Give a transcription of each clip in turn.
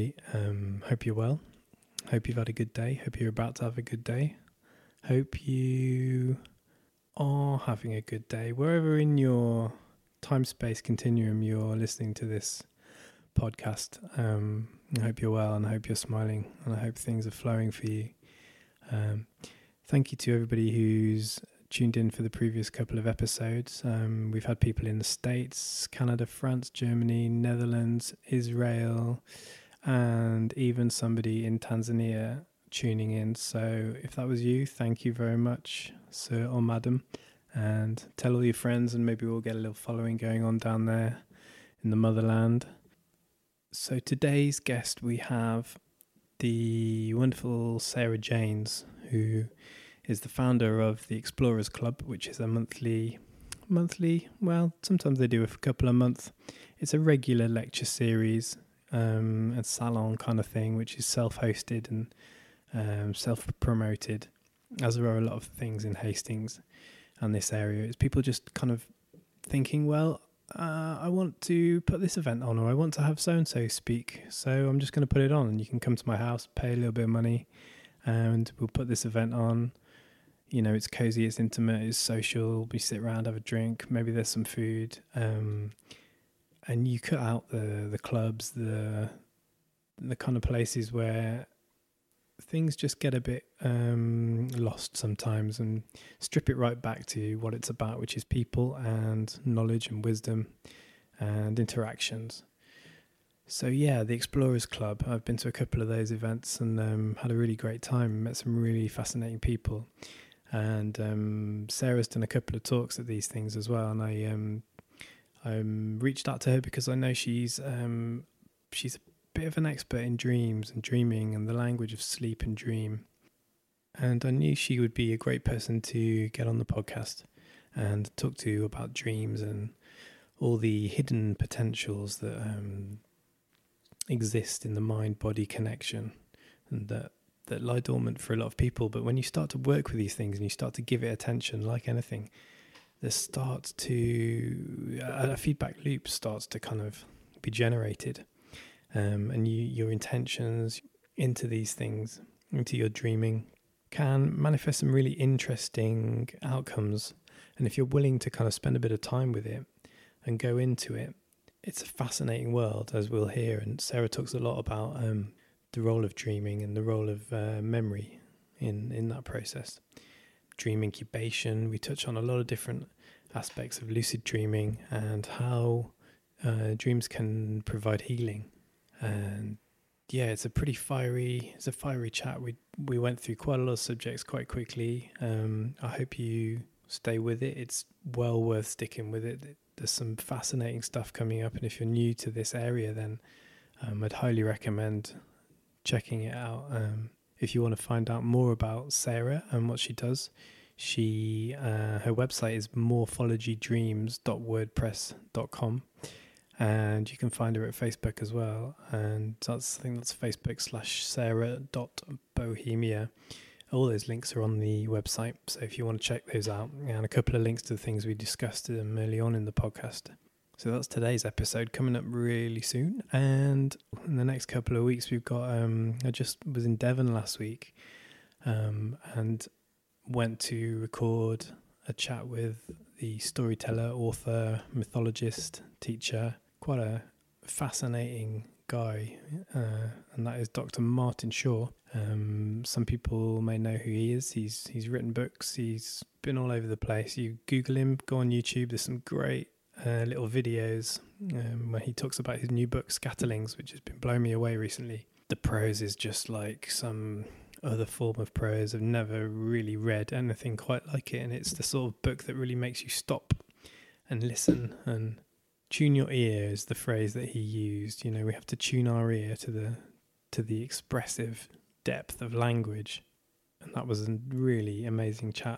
everybody. Hope you're well. Hope you've had a good day. Hope you're about to have a good day. Hope you are having a good day. Wherever in your time-space continuum you're listening to this podcast, I hope you're well and I hope you're smiling and I hope things are flowing for you. Thank you to everybody who's tuned in for the previous couple of episodes. We've had people in the States, Canada, France, Germany, Netherlands, Israel, and even somebody in Tanzania tuning in. So if that was you, thank you very much, sir or madam, and tell all your friends and maybe we'll get a little following going on down there in the motherland. So today's guest, we have the wonderful Sarah Janes, who is the founder of the Explorers Club, which is a monthly, well, sometimes they do a couple a month. It's a regular lecture series, a salon kind of thing, which is self-hosted and self-promoted, as there are a lot of things in Hastings and this area. It's people just kind of thinking, well, I want to put this event on, or I want to have so-and-so speak, so I'm just going to put it on, and you can come to my house, pay a little bit of money, and we'll put this event on. You know, it's cozy, it's intimate, it's social. We sit around, have a drink. Maybe there's some food, and you cut out the clubs, the kind of places where things just get a bit lost sometimes, and strip it right back to what it's about, which is people and knowledge and wisdom and interactions. So yeah, the Explorers Club. I've been to a couple of those events and had a really great time. Met some really fascinating people. And Sarah's done a couple of talks at these things as well, and I reached out to her because I know she's a bit of an expert in dreams and dreaming and the language of sleep and dream, and I knew she would be a great person to get on the podcast and talk to about dreams and all the hidden potentials that exist in the mind-body connection, and that lie dormant for a lot of people. But when you start to work with these things and you start to give it attention, like anything, there starts to a feedback loop starts to kind of be generated, and your intentions into these things, into your dreaming, can manifest some really interesting outcomes. And if you're willing to kind of spend a bit of time with it and go into it, it's a fascinating world, as we'll hear. And Sarah talks a lot about the role of dreaming and the role of memory in that process. Dream incubation. We touch on a lot of different aspects of lucid dreaming and how dreams can provide healing. And yeah, it's a fiery chat. We went through quite a lot of subjects quite quickly. I hope you stay with it. It's well worth sticking with it. There's some fascinating stuff coming up, and if you're new to this area, then I'd highly recommend checking it out. If you want to find out more about Sarah and what she does, her website is morphologydreams.wordpress.com, and you can find her at Facebook as well, and I think that's facebook.com/sarah.bohemia. All those links are on the website, so if you want to check those out, and a couple of links to the things we discussed early on in the podcast. So that's today's episode, coming up really soon. And in the next couple of weeks, we've got, I just was in Devon last week and went to record a chat with the storyteller, author, mythologist, teacher, quite a fascinating guy, and that is Dr. Martin Shaw. Some people may know who he is. He's written books. He's been all over the place. You Google him, go on YouTube. There's some great little videos where he talks about his new book Scatterlings, which has been blowing me away recently. The prose is just like some other form of prose. I've never really read anything quite like it, and it's the sort of book that really makes you stop and listen and tune your ear, is the phrase that he used. You know, we have to tune our ear to the expressive depth of language, and that was a really amazing chat.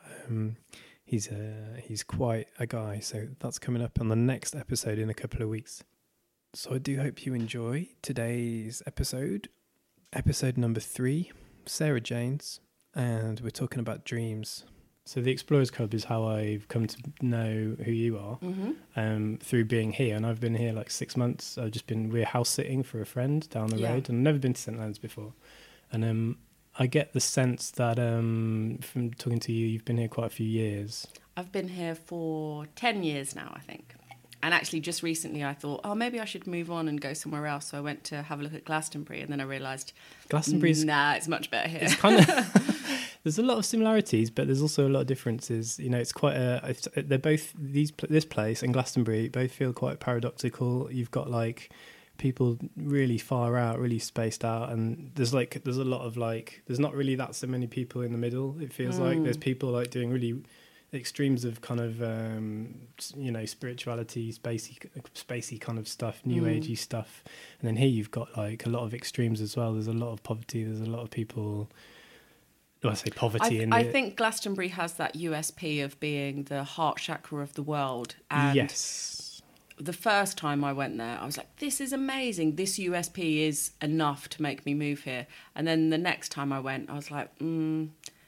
He's quite a guy, so that's coming up on the next episode in a couple of weeks. So I do hope you enjoy today's episode number 3, Sarah Janes, and we're talking about dreams. So the Explorers Club is how I've come to know who you are, through being here. And I've been here like 6 months. We're house sitting for a friend down the road, and I've never been to St Leonard's before. And I get the sense that from talking to you, you've been here quite a few years. I've been here for 10 years now, I think. And actually just recently I thought, maybe I should move on and go somewhere else. So I went to have a look at Glastonbury, and then I realised, it's much better here. It's kind of... There's a lot of similarities, but there's also a lot of differences. You know, it's quite they're both, this place and Glastonbury both feel quite paradoxical. You've got like people really far out, really spaced out, and there's a lot of like, there's not really that so many people in the middle. It feels like there's people like doing really extremes of kind of spirituality, spacey kind of stuff, new agey stuff, and then here you've got like a lot of extremes as well. There's a lot of poverty. There's a lot of people. I say poverty. I think Glastonbury has that USP of being the heart chakra of the world. And yes. The first time I went there, I was like, this is amazing. This USP is enough to make me move here. And then the next time I went, I was like, the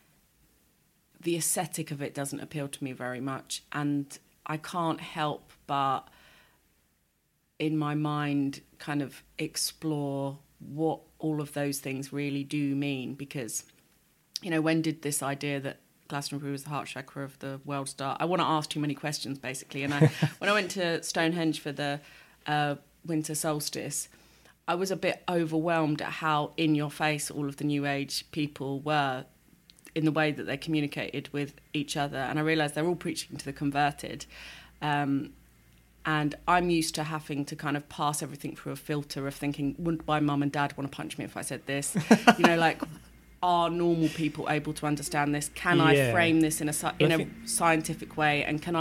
aesthetic of it doesn't appeal to me very much. And I can't help but, in my mind, kind of explore what all of those things really do mean, because... You know, when did this idea that Glastonbury was the heart chakra of the world start? I want to ask too many questions, basically. And when I went to Stonehenge for the winter solstice, I was a bit overwhelmed at how in your face all of the New Age people were in the way that they communicated with each other. And I realised they're all preaching to the converted. And I'm used to having to kind of pass everything through a filter of thinking, wouldn't my mum and dad want to punch me if I said this? You know, like... Are normal people able to understand this? Can I frame this in a scientific way? And can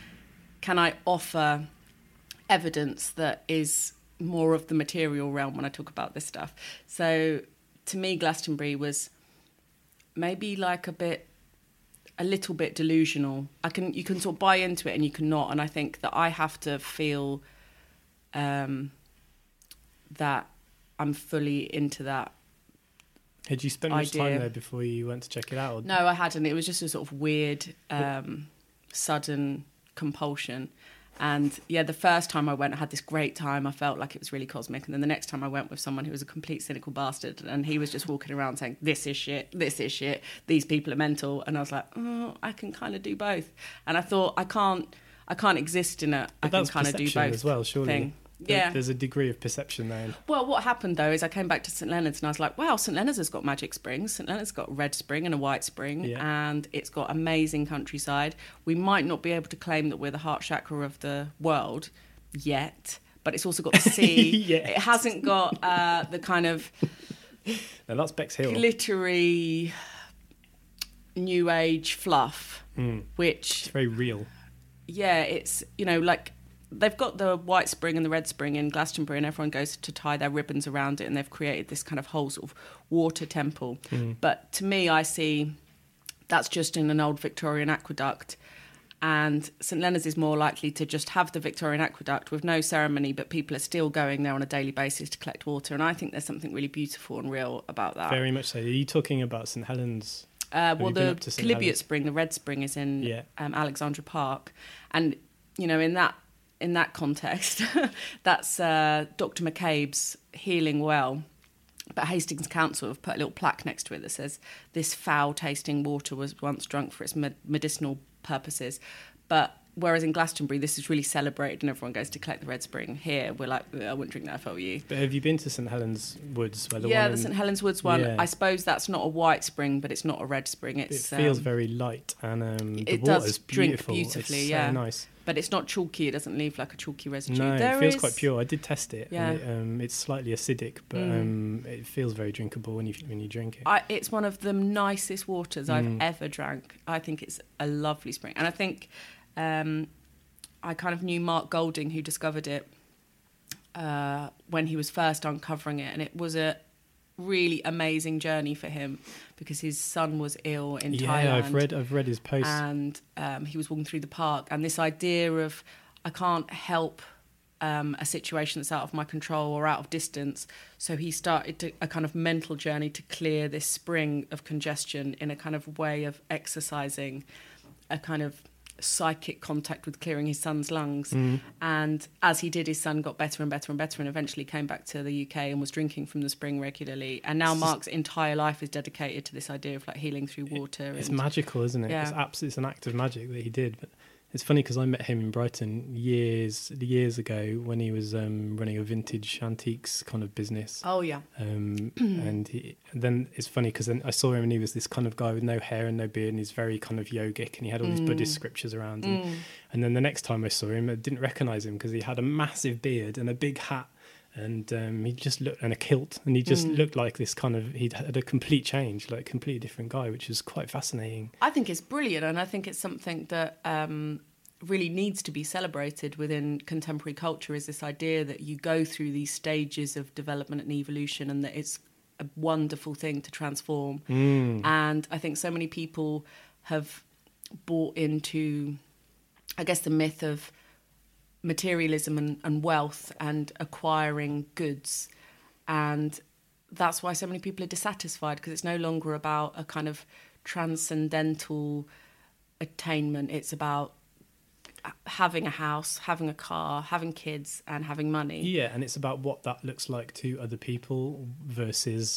I offer evidence that is more of the material realm when I talk about this stuff? So to me, Glastonbury was maybe like a little bit delusional. You can sort of buy into it and you can not. And I think that I have to feel that I'm fully into that. Had you spent much time there before you went to check it out? No, I hadn't. It was just a sort of weird, sudden compulsion. And yeah, the first time I went, I had this great time. I felt like it was really cosmic. And then the next time I went with someone who was a complete cynical bastard, and he was just walking around saying, this is shit, these people are mental. And I was like, I can kind of do both. And I thought, I can't exist in a, I can kind of do both as well, surely. Thing. Yeah. There's a degree of perception there. Well, what happened, though, is I came back to St Leonard's and I was like, wow, St Leonard's has got magic springs. St Leonard's got a red spring and a white spring, and it's got amazing countryside. We might not be able to claim that we're the heart chakra of the world yet, but it's also got the sea. It hasn't got the kind of... No, that's Bexhill. Glittery, new age fluff, which... It's very real. Yeah, it's, you know, like... They've got the white spring and the red spring in Glastonbury, and everyone goes to tie their ribbons around it, and they've created this kind of whole sort of water temple. But to me, I see that's just in an old Victorian aqueduct, and St Leonard's is more likely to just have the Victorian aqueduct with no ceremony, but people are still going there on a daily basis to collect water, and I think there's something really beautiful and real about that. Very much so. Are you talking about St Helens? Well, the Chalybeate spring, the red spring, is in Alexandra Park, and, you know, in that context, that's Dr. McCabe's Healing Well. But Hastings Council have put a little plaque next to it that says, this foul-tasting water was once drunk for its medicinal purposes. But whereas in Glastonbury, this is really celebrated and everyone goes to collect the red spring. Here, we're like, I wouldn't drink that if I were you. But have you been to St Helens Woods? The St Helens Woods one. Yeah. I suppose that's not a white spring, but it's not a red spring. It feels very light, and the it water's does drink beautiful. Beautifully. It's so nice. But it's not chalky. It doesn't leave like a chalky residue. No, it feels quite pure. I did test it. Yeah. And it's slightly acidic, but it feels very drinkable when you drink it. It's one of the nicest waters I've ever drank. I think it's a lovely spring. And I think I kind of knew Mark Golding, who discovered it when he was first uncovering it. And it was a really amazing journey for him because his son was ill in Thailand. I've read his post, and he was walking through the park, and this idea of I can't help a situation that's out of my control or out of distance. So he started a kind of mental journey to clear this spring of congestion in a kind of way of exercising a kind of psychic contact with clearing his son's lungs. And as he did, his son got better and better and better, and eventually came back to the UK and was drinking from the spring regularly. And now Mark's entire life is dedicated to this idea of like healing through water. It's magical, isn't it? Yeah. It's an act of magic that he did. But it's funny because I met him in Brighton years ago when he was running a vintage antiques kind of business. Oh yeah. And then it's funny because then I saw him and he was this kind of guy with no hair and no beard, and he's very kind of yogic, and he had all these Buddhist scriptures around him. And then the next time I saw him, I didn't recognise him because he had a massive beard and a big hat, and he just looked, and a kilt, and he just looked like this kind of, he'd had a complete change, like a completely different guy, which is quite fascinating. I think it's brilliant, and I think it's something that really needs to be celebrated within contemporary culture, is this idea that you go through these stages of development and evolution, and that it's a wonderful thing to transform. And I think so many people have bought into, I guess, the myth of materialism and wealth and acquiring goods, and that's why so many people are dissatisfied, because it's no longer about a kind of transcendental attainment. It's about having a house, having a car, having kids, and having money. Yeah, and it's about what that looks like to other people versus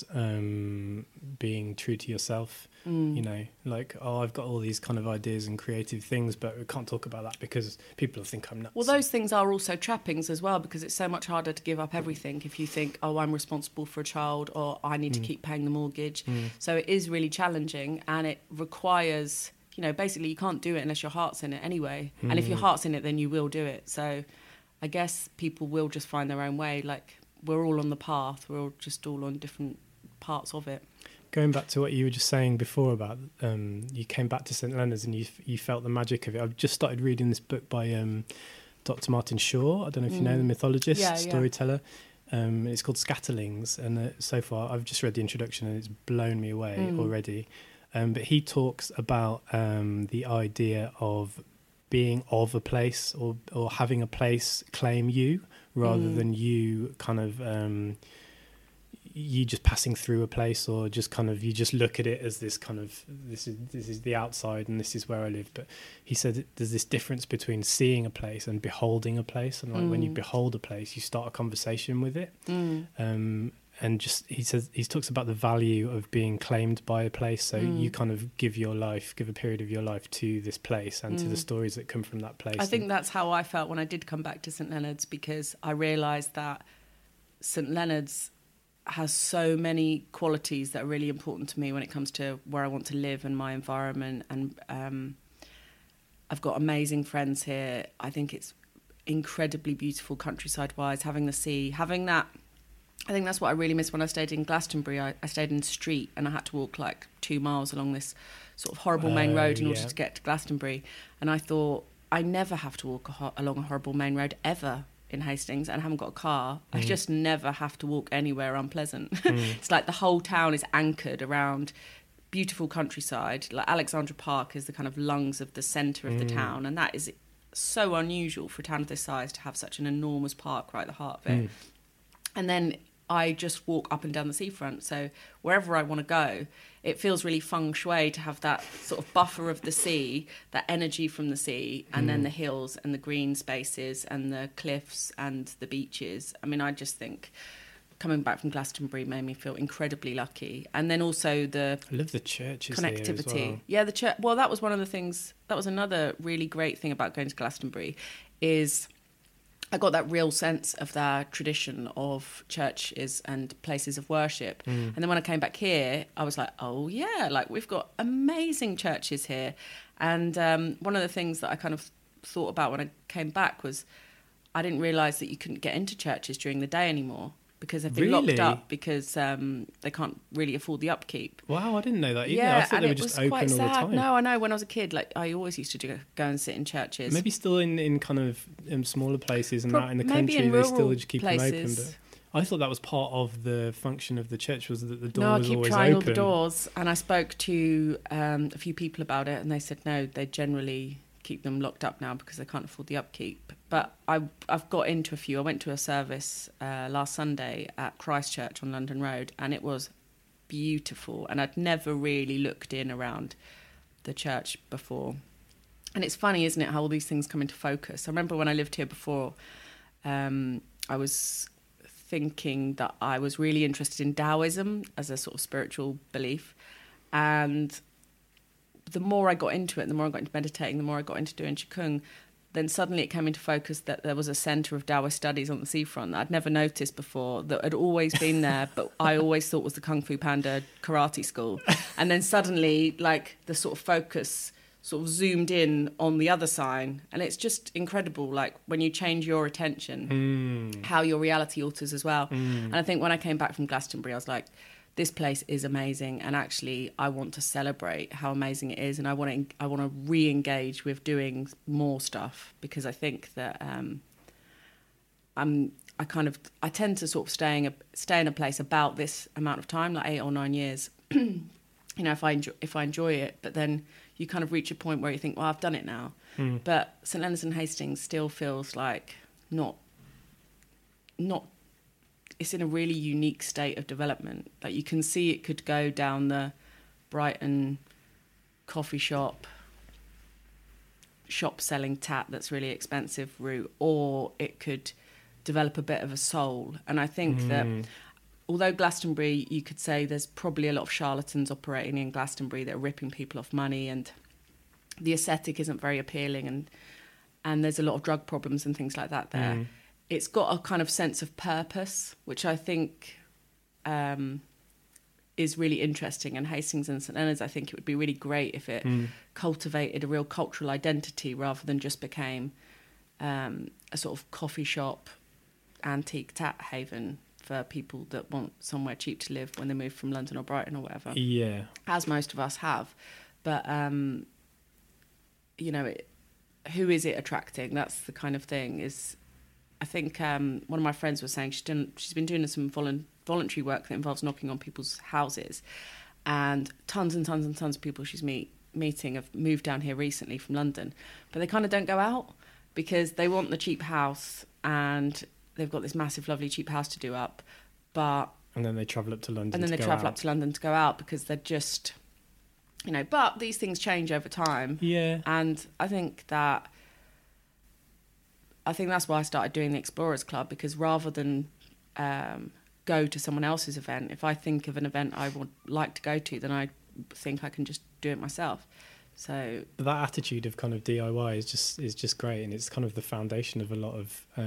being true to yourself. You know, like, oh, I've got all these kind of ideas and creative things, but we can't talk about that because people will think I'm nuts. Well, those things are also trappings as well, because it's so much harder to give up everything if you think, oh, I'm responsible for a child, or I need to keep paying the mortgage. So it is really challenging, and it requires, you know, basically you can't do it unless your heart's in it anyway. And if your heart's in it, then you will do it. So I guess people will just find their own way. Like, we're all on the path. We're all just all on different parts of it. Going back to what you were just saying before about you came back to St Leonard's and you felt the magic of it. I've just started reading this book by Dr. Martin Shaw. I don't know if you know, the mythologist, storyteller. It's called Scatterlings, and so far I've just read the introduction and it's blown me away already. But he talks about the idea of being of a place, or having a place claim you, rather than you kind of you just passing through a place, or just kind of, you just look at it as this kind of, this is the outside and this is where I live. But he said there's this difference between seeing a place and beholding a place, and like when you behold a place, you start a conversation with it. And just, he talks about the value of being claimed by a place. So you kind of give a period of your life to this place and to the stories that come from that place. I think that's how I felt when I did come back to St Leonard's, because I realised that St Leonard's has so many qualities that are really important to me when it comes to where I want to live and my environment. And I've got amazing friends here. I think it's incredibly beautiful countryside-wise, having the sea, having that. I think that's what I really missed when I stayed in Glastonbury. I stayed in the street and I had to walk like 2 miles along this sort of horrible main road in order to get to Glastonbury. And I thought, I never have to walk along a horrible main road ever in Hastings, and I haven't got a car. I just never have to walk anywhere unpleasant. It's like the whole town is anchored around beautiful countryside. Like Alexandra Park is the kind of lungs of the centre of the town, and that is so unusual for a town of this size to have such an enormous park right at the heart of it. And then I just walk up and down the seafront. So wherever I want to go, it feels really feng shui to have that sort of buffer of the sea, that energy from the sea, and then the hills and the green spaces and the cliffs and the beaches. I mean, I just think coming back from Glastonbury made me feel incredibly lucky. And then also the I love the churches connectivity. Here as well. Yeah, the church. Well, that was one of the things. That was another really great thing about going to Glastonbury, is I got that real sense of their tradition of churches and places of worship. And then when I came back here, I was like, oh yeah, like we've got amazing churches here. And one of the things that I kind of thought about when I came back was I didn't realise that you couldn't get into churches during the day anymore, because they've been locked up because they can't really afford the upkeep. Wow, I didn't know that either. Yeah, I thought they were just open all the time. No, I know. When I was a kid, like I always used to go and sit in churches. Maybe still in kind of smaller places and out in the maybe country, in they still just keep places. them open. But I thought that was part of the function of the church, was that the door No, was I keep always trying open. all the doors, and I spoke to a few people about it, and they said no, they generally keep them locked up now because they can't afford the upkeep. But I've got into a few. I went to a service last Sunday at Christchurch on London Road, and it was beautiful. And I'd never really looked in around the church before. And it's funny, isn't it, how all these things come into focus. I remember when I lived here before, I was thinking that I was really interested in Taoism as a sort of spiritual belief. And the more I got into it, the more I got into meditating, the more I got into doing Qigong, then suddenly it came into focus that there was a centre of Taoist studies on the seafront that I'd never noticed before, that had always been there, but I always thought was the Kung Fu Panda karate school. And then suddenly, like, the sort of focus sort of zoomed in on the other sign. And it's just incredible, like, when you change your attention, how your reality alters as well. And I think when I came back from Glastonbury, I was like, this place is amazing, and actually I want to celebrate how amazing it is, and I want to re-engage with doing more stuff, because I think that I tend to sort of stay in a place about this amount of time, like 8 or 9 years. You know, if I enjoy it, but then you kind of reach a point where you think, well, I've done it now. But St Leonard's and Hastings still feels like not. It's in a really unique state of development. Like, you can see it could go down the Brighton coffee shop selling tat that's really expensive route, or it could develop a bit of a soul. And I think that although Glastonbury, you could say there's probably a lot of charlatans operating in Glastonbury that are ripping people off money, and the aesthetic isn't very appealing, and there's a lot of drug problems and things like that there. It's got a kind of sense of purpose, which I think is really interesting. And Hastings and St Leonard's, I think it would be really great if it cultivated a real cultural identity rather than just became a sort of coffee shop, antique tat haven for people that want somewhere cheap to live when they move from London or Brighton or whatever. Yeah. As most of us have. But, you know, who is it attracting? That's the kind of thing. I think one of my friends was saying she's been doing some voluntary work that involves knocking on people's houses, and tons and tons and tons of people she's meeting have moved down here recently from London, but they kind of don't go out because they want the cheap house, and they've got this massive, lovely, cheap house to do up, and then they travel up to London. And then they travel up to London to go out because they're just, you know. But these things change over time. Yeah. And I think that's why I started doing the Explorers Club, because rather than go to someone else's event, if I think of an event I would like to go to, then I think I can just do it myself. So that attitude of kind of DIY is just great, and it's kind of the foundation of a lot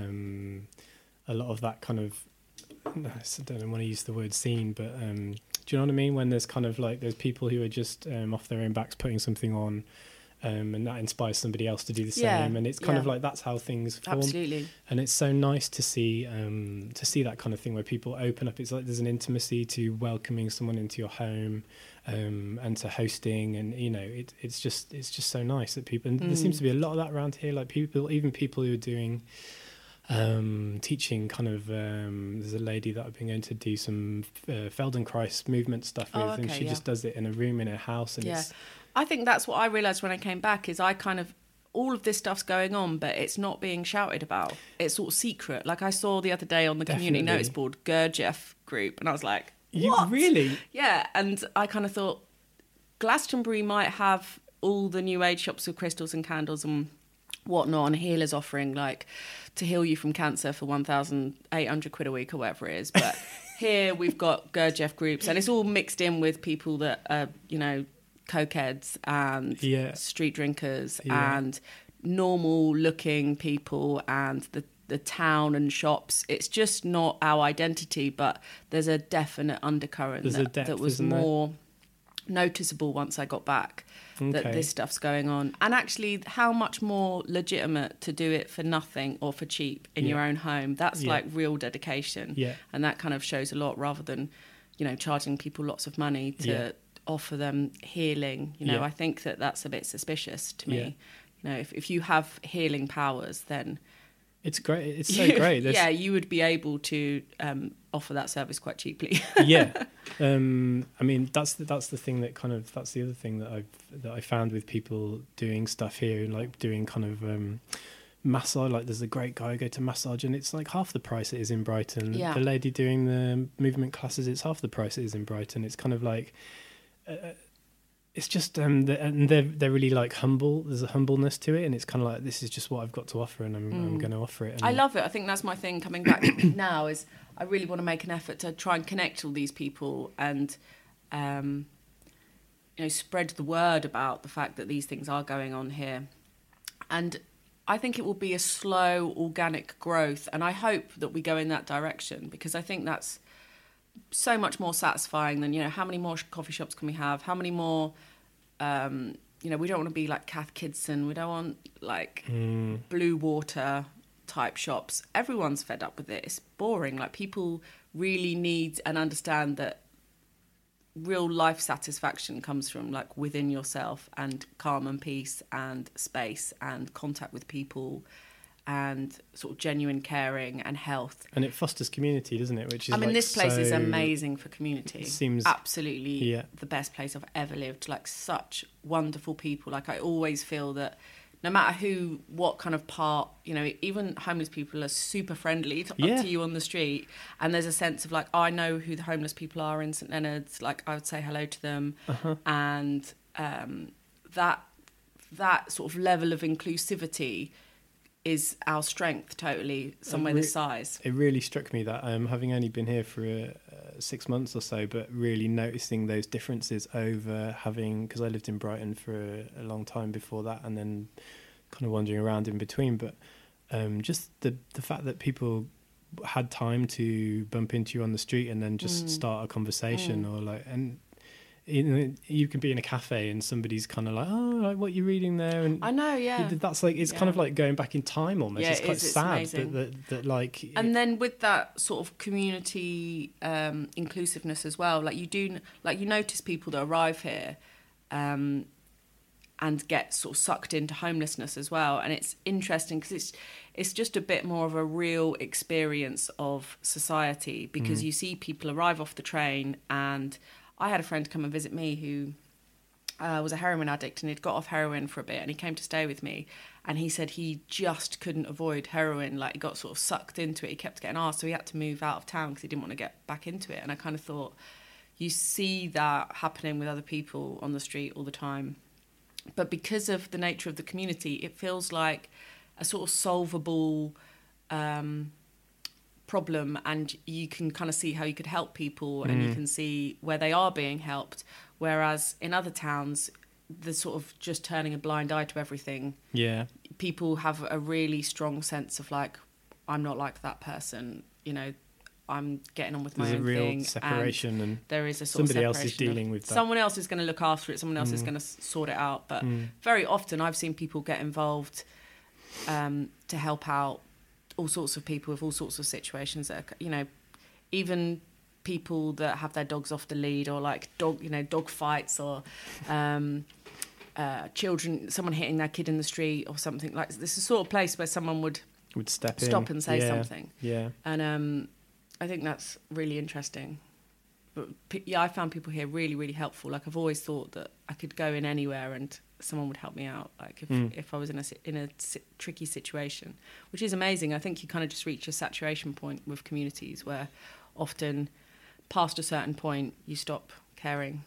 of that kind of, I don't want to use the word scene, but do you know what I mean? When there's kind of like there's people who are just off their own backs putting something on. And that inspires somebody else to do the same, and it's kind of like that's how things form. Absolutely. And it's so nice to see that kind of thing where people open up. It's like there's an intimacy to welcoming someone into your home, and to hosting, and you know, it's just so nice that people. And there seems to be a lot of that around here. Like people who are doing teaching kind of. There's a lady that I've been going to do some Feldenkrais movement stuff with, and she just does it in a room in her house, and it's. I think that's what I realised when I came back, is I kind of, all of this stuff's going on, but it's not being shouted about. It's sort of secret. Like I saw the other day on the community notice board, Gurdjieff group, and I was like, what? You really? Yeah, and I kind of thought Glastonbury might have all the new age shops with crystals and candles and whatnot, and healers offering like to heal you from cancer for 1,800 quid a week or whatever it is. But here we've got Gurdjieff groups, and it's all mixed in with people that are, you know, cokeheads and street drinkers and normal looking people, and the town and shops. It's just not our identity, but there's a definite undercurrent that was more noticeable once I got back, that this stuff's going on. And actually how much more legitimate to do it for nothing or for cheap in your own home. That's like real dedication. And that kind of shows a lot, rather than, you know, charging people lots of money to offer them healing. You know, I think that's a bit suspicious to me. You know, if you have healing powers, then it's great. It's so great. You would be able to offer that service quite cheaply. Yeah. I mean, that's the thing that kind of, that's the other thing that I found with people doing stuff here, like doing kind of massage. Like there's a great guy I go to massage, and it's like half the price it is in Brighton. Yeah. The lady doing the movement classes, it's half the price it is in Brighton. It's kind of like it's just and they're really like humble. There's a humbleness to it, and it's kind of like, this is just what I've got to offer, and I'm going to offer it. And I love it. I think that's my thing coming back now, is I really want to make an effort to try and connect all these people and spread the word about the fact that these things are going on here. And I think it will be a slow, organic growth, and I hope that we go in that direction, because I think that's so much more satisfying than, how many more coffee shops can we have? How many more, we don't want to be like Cath Kidston. We don't want like Blue Water type shops. Everyone's fed up with it. It's boring. Like, people really need and understand that real life satisfaction comes from like within yourself, and calm and peace and space and contact with people and sort of genuine caring and health. And it fosters community, doesn't it? Which is, this place is amazing for community. It seems absolutely the best place I've ever lived. Like, such wonderful people. Like, I always feel that no matter what kind of part, even homeless people are super friendly up to you on the street. And there's a sense of like, I know who the homeless people are in St Leonard's. Like, I would say hello to them. And that sort of level of inclusivity is our strength, totally, somewhere this size. It really struck me that, having only been here for 6 months or so, but really noticing those differences over having, because I lived in Brighton for a long time before that, and then kind of wandering around in between, but just the fact that people had time to bump into you on the street and then just start a conversation, or like, and you can be in a cafe and somebody's kind of like, oh, like, what are you reading there? And I know, that's like, it's kind of like going back in time almost. It's quite sad that like. And then with that sort of community inclusiveness as well, like you notice people that arrive here and get sort of sucked into homelessness as well. And it's interesting because it's just a bit more of a real experience of society, because you see people arrive off the train. And I had a friend come and visit me who was a heroin addict, and he'd got off heroin for a bit, and he came to stay with me, and he said he just couldn't avoid heroin. Like, he got sort of sucked into it. He kept getting asked, so he had to move out of town because he didn't want to get back into it. And I kind of thought, you see that happening with other people on the street all the time. But because of the nature of the community, it feels like a sort of solvable problem, and you can kind of see how you could help people, and you can see where they are being helped. Whereas in other towns, the sort of just turning a blind eye to everything. Yeah. People have a really strong sense of like, I'm not like that person, I'm getting on with my own thing. There's a real separation, and there is a sort somebody of else is dealing with that. Someone else is going to look after it. Someone else is going to sort it out. But very often I've seen people get involved to help out all sorts of people with all sorts of situations that are, even people that have their dogs off the lead, or like dog fights, or children, someone hitting their kid in the street or something. Like, this is the sort of place where someone would stop and say something. Yeah. And I think that's really interesting. But I found people here really, really helpful. Like, I've always thought that I could go in anywhere and someone would help me out. Like, if I was in a tricky situation, which is amazing. I think you kind of just reach a saturation point with communities where often past a certain point you stop caring.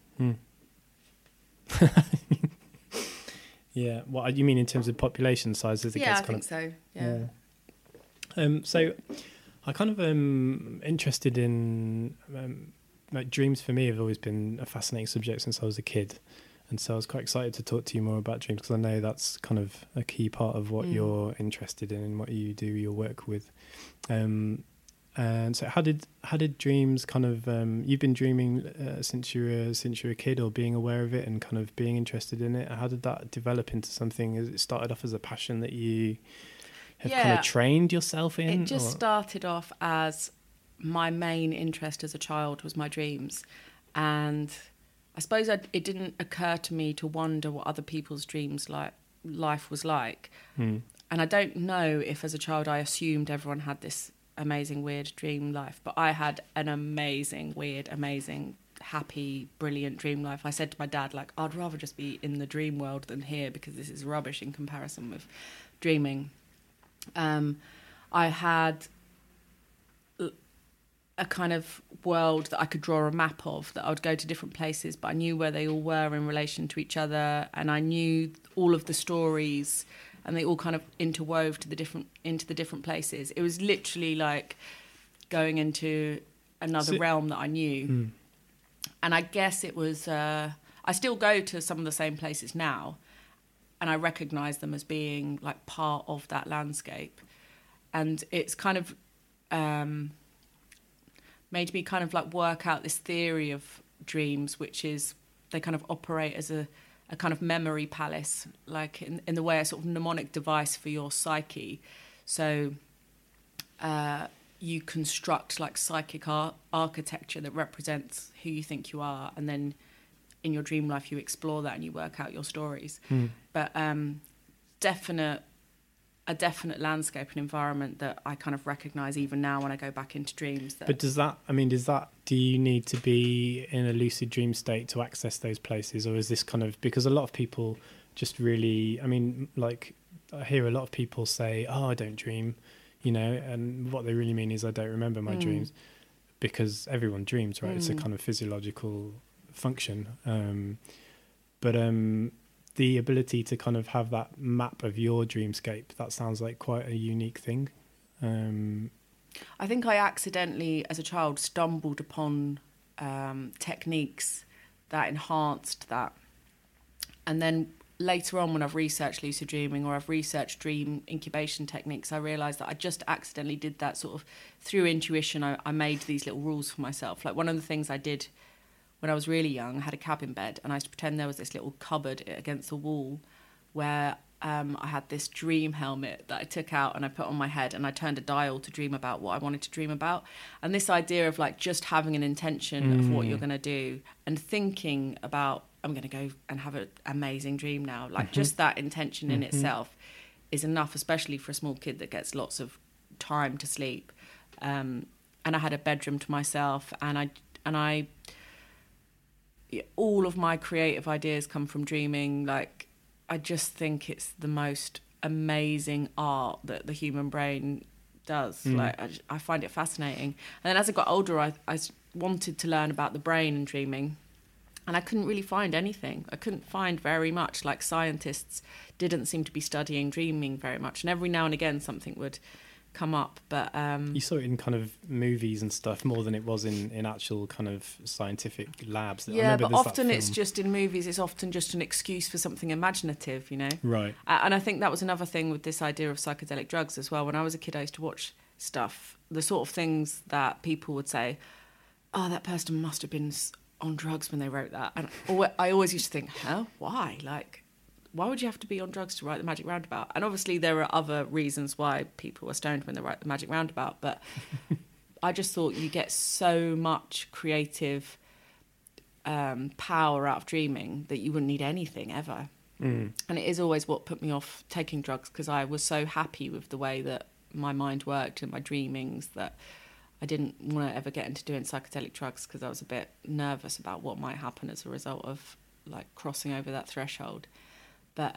Yeah. What you mean in terms of population size? As it gets I think so. Yeah. So I kind of interested in like, dreams for me have always been a fascinating subject since I was a kid, and so I was quite excited to talk to you more about dreams, because I know that's kind of a key part of what you're interested in and what you do your work with. And so how did dreams kind of you've been dreaming since you were a kid, or being aware of it and kind of being interested in it? How did that develop into something? It started off as a passion that you have kind of trained yourself in? It just started off as my main interest as a child was my dreams. And I suppose it didn't occur to me to wonder what other people's dreams life was like. And I don't know if as a child I assumed everyone had this amazing, weird dream life. But I had an amazing, weird, amazing, happy, brilliant dream life. I said to my dad, like, I'd rather just be in the dream world than here because this is rubbish in comparison with dreaming. I had a kind of world that I could draw a map of, that I would go to different places, but I knew where they all were in relation to each other, and I knew all of the stories, and they all kind of interwove into the different places. It was literally like going into another realm that I knew. And I guess it was, I still go to some of the same places now, and I recognise them as being like part of that landscape. And it's kind of made me kind of like work out this theory of dreams, which is they kind of operate as a kind of memory palace, like in the way a sort of mnemonic device for your psyche. So you construct like psychic architecture that represents who you think you are, and then in your dream life you explore that and you work out your stories. But a definite landscape and environment that I kind of recognise even now when I go back into dreams. But do you need to be in a lucid dream state to access those places? Or is this kind of, because a lot of people just really, I mean, like I hear a lot of people say, oh, I don't dream, you know, and what they really mean is I don't remember my dreams, because everyone dreams, right? It's a kind of physiological function. But the ability to kind of have that map of your dreamscape, that sounds like quite a unique thing. I think I accidentally, as a child, stumbled upon techniques that enhanced that. And then later on, when I've researched lucid dreaming or I've researched dream incubation techniques, I realised that I just accidentally did that sort of through intuition. I made these little rules for myself. Like one of the things I did when I was really young, I had a cabin bed, and I used to pretend there was this little cupboard against the wall where I had this dream helmet that I took out and I put on my head, and I turned a dial to dream about what I wanted to dream about. And this idea of like just having an intention of what you're going to do and thinking about, I'm going to go and have an amazing dream now. Like just that intention in itself is enough, especially for a small kid that gets lots of time to sleep. And I had a bedroom to myself, and I all of my creative ideas come from dreaming. Like I just think it's the most amazing art that the human brain does. Like I find it fascinating. And then as I got older, I wanted to learn about the brain and dreaming, and I couldn't really find anything. I couldn't find very much. Like scientists didn't seem to be studying dreaming very much, and every now and again something would come up, but you saw it in kind of movies and stuff more than it was in actual kind of scientific labs. Yeah, but often it's just in movies, it's often just an excuse for something imaginative, you know? Right. And I think that was another thing with this idea of psychedelic drugs as well. When I was a kid, I used to watch stuff, the sort of things that people would say, oh, that person must have been on drugs when they wrote that. And I always used to think, why? Like, why would you have to be on drugs to write the Magic Roundabout? And obviously there are other reasons why people are stoned when they write the Magic Roundabout, but I just thought you get so much creative power out of dreaming that you wouldn't need anything ever. And it is always what put me off taking drugs, because I was so happy with the way that my mind worked and my dreamings that I didn't want to ever get into doing psychedelic drugs, because I was a bit nervous about what might happen as a result of like crossing over that threshold. But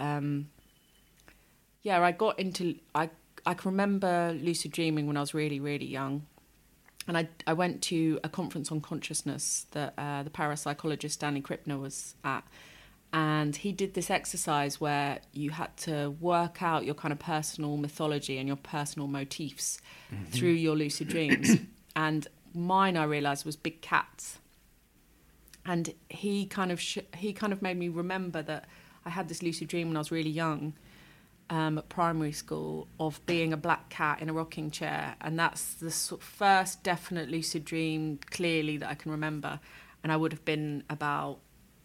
I got into, I can remember lucid dreaming when I was really, really young. And I went to a conference on consciousness that the parapsychologist Stanley Krippner was at. And he did this exercise where you had to work out your kind of personal mythology and your personal motifs through your lucid dreams. And mine, I realised, was big cats. And he kind of made me remember that I had this lucid dream when I was really young, at primary school, of being a black cat in a rocking chair. And that's the sort of first definite lucid dream, clearly, that I can remember. And I would have been about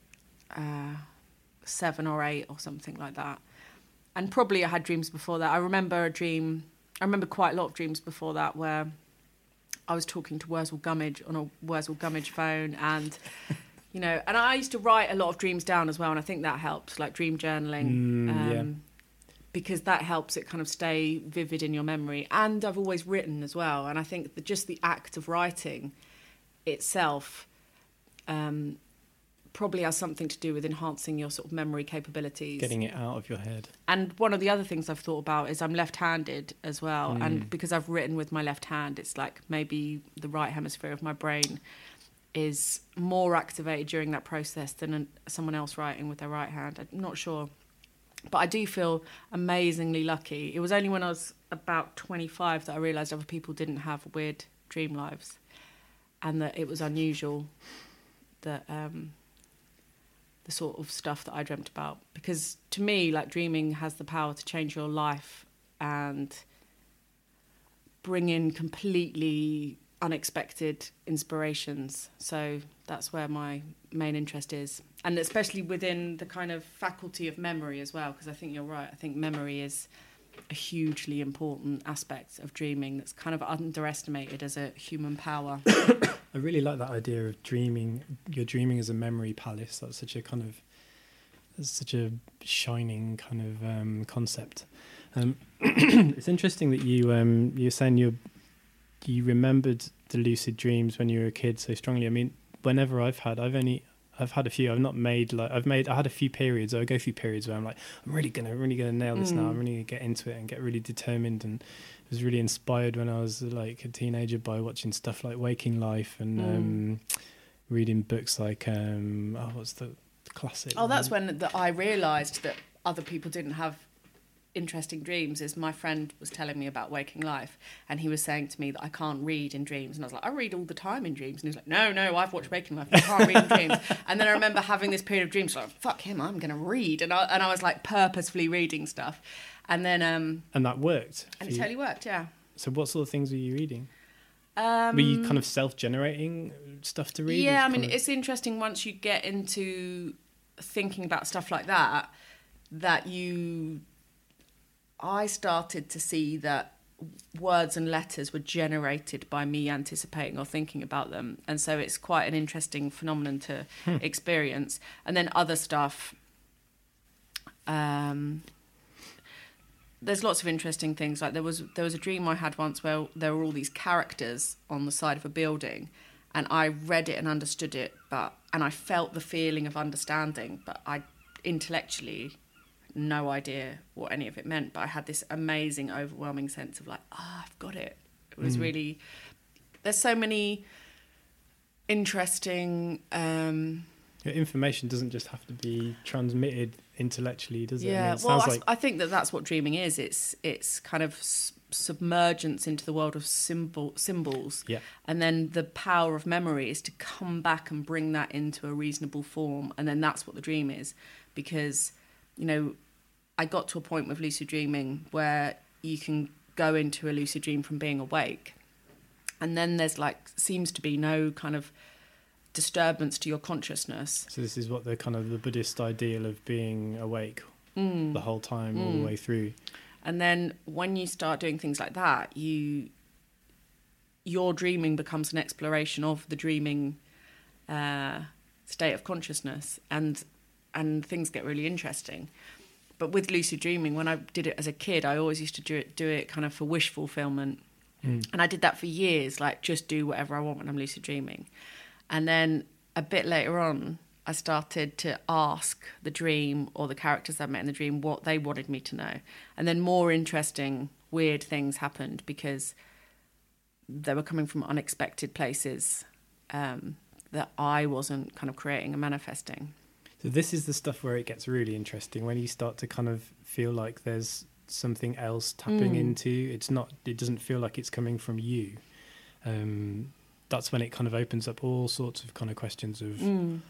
7 or 8 or something like that. And probably I had dreams before that. I remember quite a lot of dreams before that where I was talking to Wurzel Gummidge on a Wurzel Gummidge phone, and you know, and I used to write a lot of dreams down as well, and I think that helped, like dream journaling. because that helps it kind of stay vivid in your memory. And I've always written as well, and I think that just the act of writing itself probably has something to do with enhancing your sort of memory capabilities. Getting it out of your head. And one of the other things I've thought about is I'm left-handed as well. And because I've written with my left hand, it's like maybe the right hemisphere of my brain is more activated during that process than someone else writing with their right hand. I'm not sure. But I do feel amazingly lucky. It was only when I was about 25 that I realised other people didn't have weird dream lives, and that it was unusual that the sort of stuff that I dreamt about. Because to me, like, dreaming has the power to change your life and bring in completely unexpected inspirations. So that's where my main interest is. And especially within the kind of faculty of memory as well, because I think you're right. I think memory is a hugely important aspect of dreaming that's kind of underestimated as a human power. I really like that idea of dreaming. You're dreaming as a memory palace. That's such a shining kind of concept. It's interesting that you're saying you remembered the lucid dreams when you were a kid so strongly. I mean, whenever I've had a few. I had a few periods. I would go through periods where I'm like, I'm really gonna nail this now. I'm really gonna get into it and get really determined. And I was really inspired when I was like a teenager by watching stuff like Waking Life and reading books like what's the classic? Oh, that's when I realised that other people didn't have interesting dreams. Is my friend was telling me about Waking Life, and he was saying to me that I can't read in dreams, and I was like, I read all the time in dreams, and he was like, no, I've watched Waking Life, you can't read in dreams. And then I remember having this period of dreams, like, fuck him, I'm gonna read, and I was like purposefully reading stuff, and then and that worked, and it totally worked. Yeah. So what sort of things were you reading? Were you kind of self-generating stuff to read? Yeah, I mean, it's interesting once you get into thinking about stuff like that I started to see that words and letters were generated by me anticipating or thinking about them. And so it's quite an interesting phenomenon to experience. And then other stuff, there's lots of interesting things. Like there was a dream I had once where there were all these characters on the side of a building, and I read it and understood it, and I felt the feeling of understanding, but I intellectually no idea what any of it meant, but I had this amazing, overwhelming sense of like, I've got it. It was really... There's so many interesting... Information doesn't just have to be transmitted intellectually, does it? Yeah, I mean, I think that's what dreaming is. It's kind of submergence into the world of symbols. Yeah. And then the power of memory is to come back and bring that into a reasonable form, and then that's what the dream is. Because... I got to a point with lucid dreaming where you can go into a lucid dream from being awake, and then there's seems to be no kind of disturbance to your consciousness. So this is what the kind of the Buddhist ideal of being awake the whole time, all the way through. And then when you start doing things like that, your dreaming becomes an exploration of the dreaming state of consciousness, and things get really interesting. But with lucid dreaming, when I did it as a kid, I always used to do it kind of for wish fulfillment. And I did that for years, just do whatever I want when I'm lucid dreaming. And then a bit later on, I started to ask the dream or the characters I met in the dream what they wanted me to know. And then more interesting, weird things happened because they were coming from unexpected places that I wasn't kind of creating and manifesting. So this is the stuff where it gets really interesting, when you start to kind of feel like there's something else tapping into. It doesn't feel like it's coming from you. That's when it kind of opens up all sorts of kind of questions of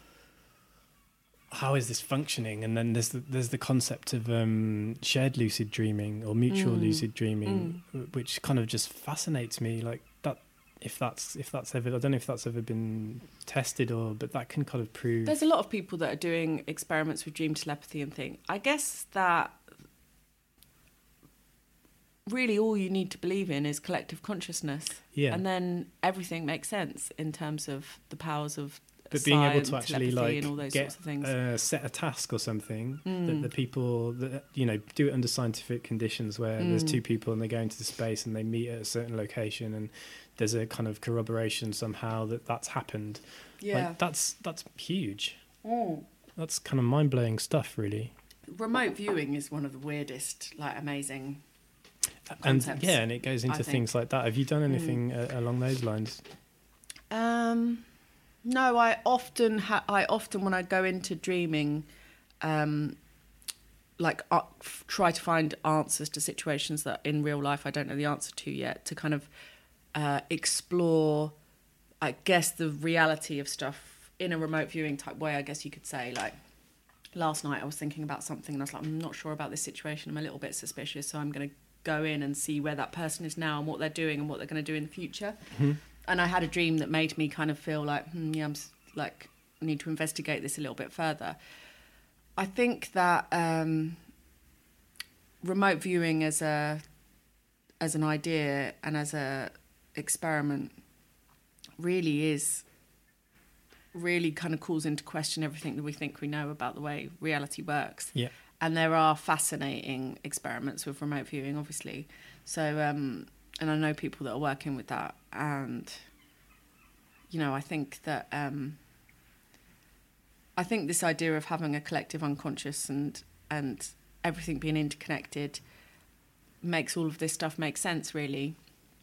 how is this functioning? And then there's the concept of shared lucid dreaming or mutual lucid dreaming, which kind of just fascinates me. Like that, if that's ever, I don't know if that's ever been tested but that can kind of prove. There's a lot of people that are doing experiments with dream telepathy and things. I guess that really all you need to believe in is collective consciousness. Yeah. And then everything makes sense in terms of the powers of But being able to science, actually telepathy and all those get sorts of things. set a task or something that the people that do it under scientific conditions where there's two people and they go into space and they meet at a certain location and there's a kind of corroboration somehow that that's happened. Yeah, like, that's huge. That's kind of mind-blowing stuff, really. Remote viewing is one of the weirdest, like, amazing And concepts, yeah, and it goes into things like that. Have you done anything along those lines? No, I often when I go into dreaming, try to find answers to situations that in real life I don't know the answer to yet, to kind of explore, I guess, the reality of stuff in a remote viewing type way, I guess you could say. Like, last night I was thinking about something and I was like, I'm not sure about this situation, I'm a little bit suspicious, so I'm going to go in and see where that person is now and what they're doing and what they're going to do in the future. And I had a dream that made me kind of feel like, I need to investigate this a little bit further. I think that remote viewing as an idea and as a experiment really kind of calls into question everything that we think we know about the way reality works. Yeah. And there are fascinating experiments with remote viewing, obviously. So, and I know people that are working with that. And, I think that, I think this idea of having a collective unconscious and everything being interconnected makes all of this stuff make sense, really.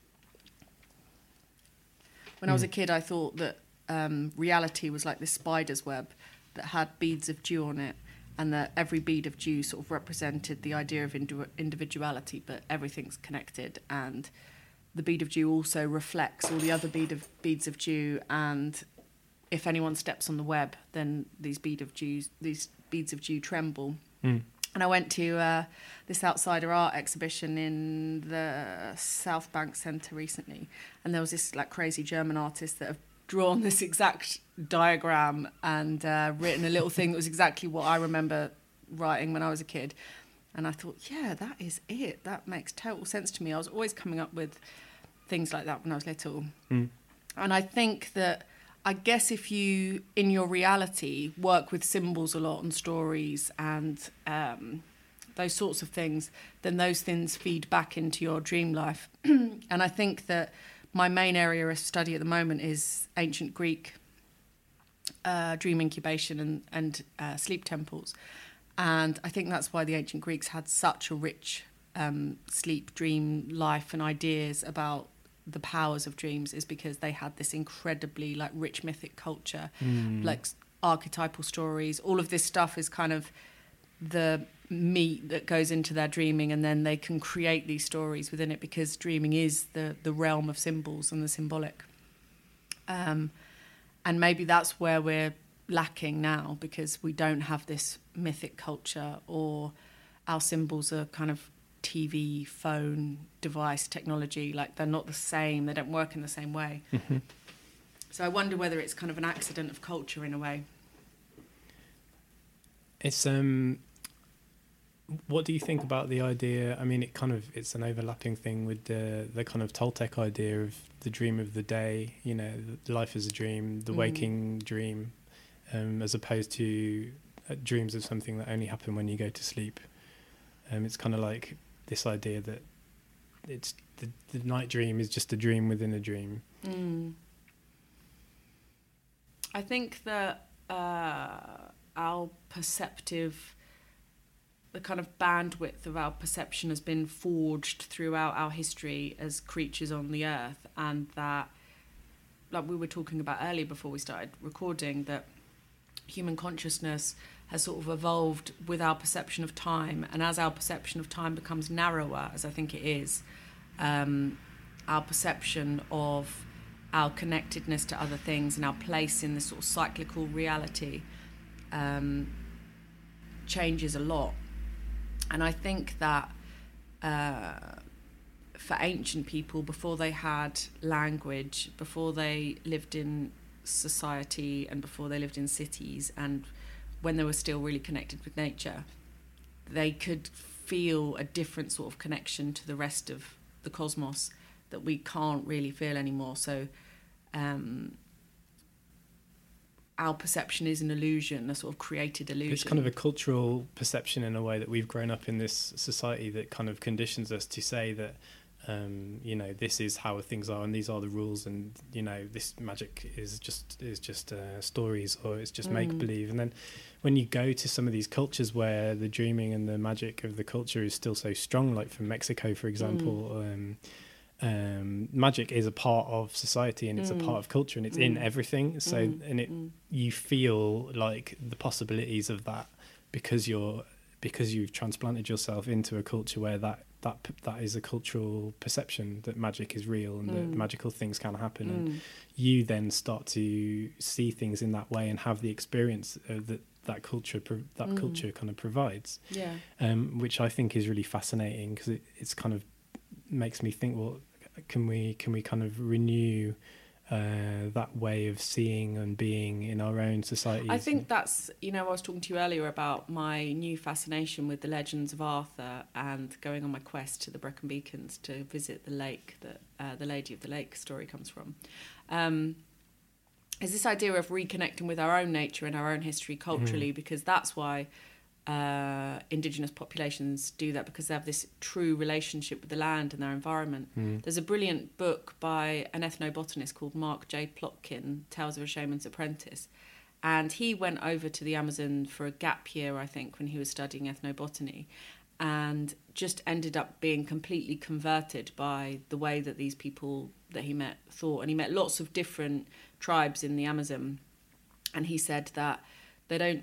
When I was a kid, I thought that reality was like this spider's web that had beads of dew on it, and that every bead of dew sort of represented the idea of individuality, but everything's connected, and the bead of dew also reflects all the other beads of dew, and if anyone steps on the web, then these beads of dew tremble. And I went to this outsider art exhibition in the South Bank Centre recently, and there was this like crazy German artist that have drawn this exact diagram and written a little thing that was exactly what I remember writing when I was a kid. And I thought, yeah, that is it. That makes total sense to me. I was always coming up with things like that when I was little. And I think that, I guess if you, in your reality, work with symbols a lot and stories and those sorts of things, then those things feed back into your dream life. And I think that my main area of study at the moment is ancient Greek dream incubation and sleep temples. And I think that's why the ancient Greeks had such a rich sleep, dream life and ideas about the powers of dreams, is because they had this incredibly like rich mythic culture, like archetypal stories. All of this stuff is kind of the meat that goes into their dreaming, and then they can create these stories within it, because dreaming is the realm of symbols and the symbolic. And maybe that's where we're lacking now, because we don't have this mythic culture, or our symbols are kind of TV, phone, device, technology. Like, they're not the same, they don't work in the same way. So I wonder whether it's kind of an accident of culture in a way. It's what do you think about the idea? I mean, it's an overlapping thing with the kind of Toltec idea of the dream of the day, life as a dream, the waking dream, as opposed to dreams of something that only happen when you go to sleep. It's kind of like this idea that it's the night dream is just a dream within a dream. I think that our perceptive, the kind of bandwidth of our perception has been forged throughout our history as creatures on the earth, and that, like we were talking about earlier before we started recording, that human consciousness has sort of evolved with our perception of time, and as our perception of time becomes narrower, as I think it is, our perception of our connectedness to other things and our place in this sort of cyclical reality changes a lot. And I think that for ancient people, before they had language, before they lived in society and before they lived in cities, and when they were still really connected with nature, they could feel a different sort of connection to the rest of the cosmos that we can't really feel anymore. So our perception is an illusion, a sort of created illusion. It's kind of a cultural perception in a way that we've grown up in this society that kind of conditions us to say that, you know, this is how things are and these are the rules, and, you know, this magic is just stories, or it's just make-believe. And then when you go to some of these cultures where the dreaming and the magic of the culture is still so strong, like from Mexico, for example, magic is a part of society, and it's a part of culture, and it's in everything. So you feel like the possibilities of that because you've transplanted yourself into a culture where that is a cultural perception that magic is real and that magical things can happen, and you then start to see things in that way and have the experience that culture kind of provides. Which I think is really fascinating, because it's kind of makes me think, well, can we kind of renew that way of seeing and being in our own societies? I think that's, you know, I was talking to you earlier about my new fascination with the legends of Arthur and going on my quest to the Brecon Beacons to visit the lake that the Lady of the Lake story comes from. Is this idea of reconnecting with our own nature and our own history culturally, because that's why Indigenous populations do that, because they have this true relationship with the land and their environment. There's a brilliant book by an ethnobotanist called Mark J. Plotkin, Tales of a Shaman's Apprentice, and he went over to the Amazon for a gap year, I think, when he was studying ethnobotany, and just ended up being completely converted by the way that these people that he met thought. And he met lots of different tribes in the Amazon, and he said that they don't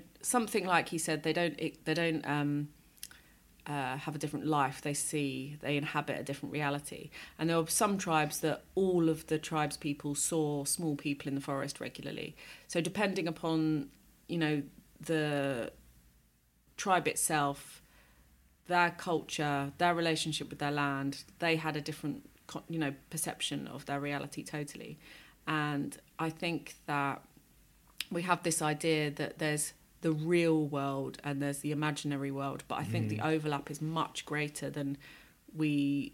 have a different life. They inhabit a different reality. And there were some tribes that all of the tribes people saw small people in the forest regularly. So depending upon, you know, the tribe itself, their culture, their relationship with their land, they had a different, you know, perception of their reality totally. And I think that we have this idea that there's the real world and there's the imaginary world, but I think the overlap is much greater than we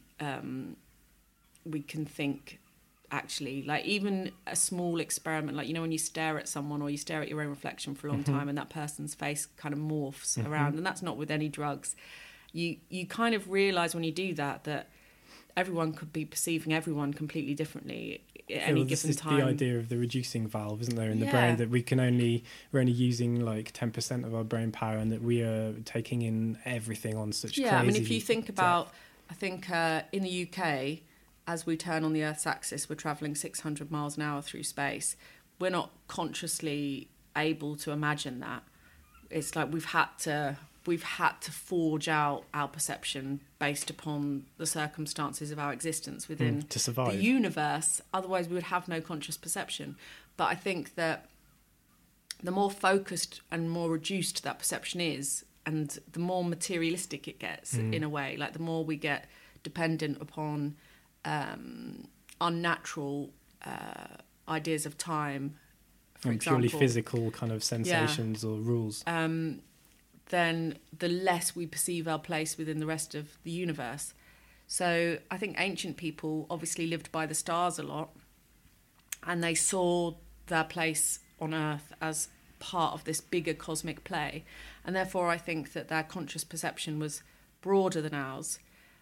can think, actually. Like, even a small experiment, like, you know, when you stare at someone or you stare at your own reflection for a long time and that person's face kind of morphs around, and that's not with any drugs. You kind of realise when you do that everyone could be perceiving everyone completely differently at any given time. The idea of the reducing valve, isn't there, in the brain, that we're only using like 10% of our brain power, and that we are taking in everything on such crazy I mean, if you think about, I think in the UK, as we turn on the Earth's axis, we're travelling 600 miles an hour through space. We're not consciously able to imagine that. It's like we've had to forge out our perception based upon the circumstances of our existence within to survive the universe. Otherwise, we would have no conscious perception. But I think that the more focused and more reduced that perception is, and the more materialistic it gets, in a way, like the more we get dependent upon unnatural ideas of time, for example, purely physical kind of sensations or rules, then the less we perceive our place within the rest of the universe. So I think ancient people obviously lived by the stars a lot, and they saw their place on Earth as part of this bigger cosmic play, and therefore I think that their conscious perception was broader than ours,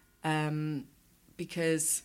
because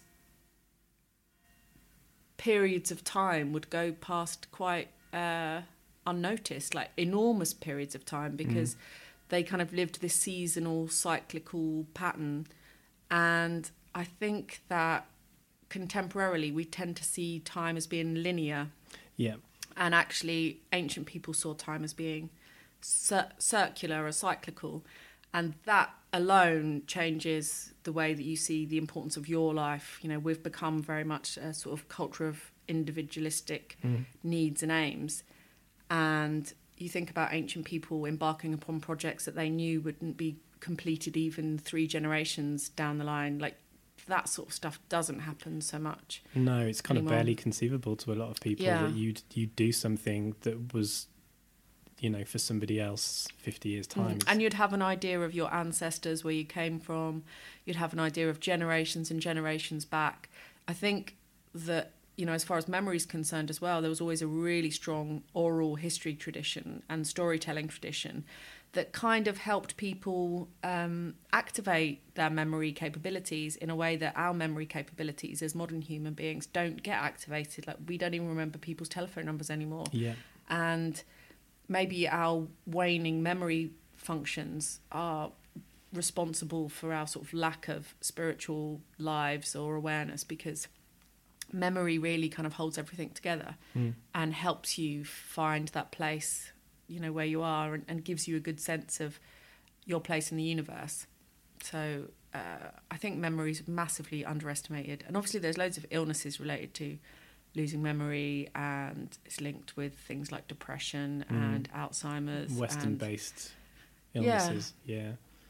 periods of time would go past quite unnoticed, like enormous periods of time, because they kind of lived this seasonal, cyclical pattern. And I think that contemporarily we tend to see time as being linear. Yeah. And actually ancient people saw time as being circular or cyclical. And that alone changes the way that you see the importance of your life. You know, we've become very much a sort of culture of individualistic needs and aims. And you think about ancient people embarking upon projects that they knew wouldn't be completed even 3 generations down the line. Like, that sort of stuff doesn't happen so much. No, it's kind anymore. of barely conceivable to a lot of people that you'd do something that was, you know, for somebody else 50 years' time. And you'd have an idea of your ancestors, where you came from. You'd have an idea of generations and generations back. I think that as far as memory is concerned as well, there was always a really strong oral history tradition and storytelling tradition that kind of helped people activate their memory capabilities in a way that our memory capabilities as modern human beings don't get activated. Like, we don't even remember people's telephone numbers anymore. Yeah. And maybe our waning memory functions are responsible for our sort of lack of spiritual lives or awareness, because memory really kind of holds everything together and helps you find that place, where you are, and gives you a good sense of your place in the universe. So I think memory is massively underestimated. And obviously there's loads of illnesses related to losing memory, and it's linked with things like depression and Alzheimer's. Western-based illnesses, yeah.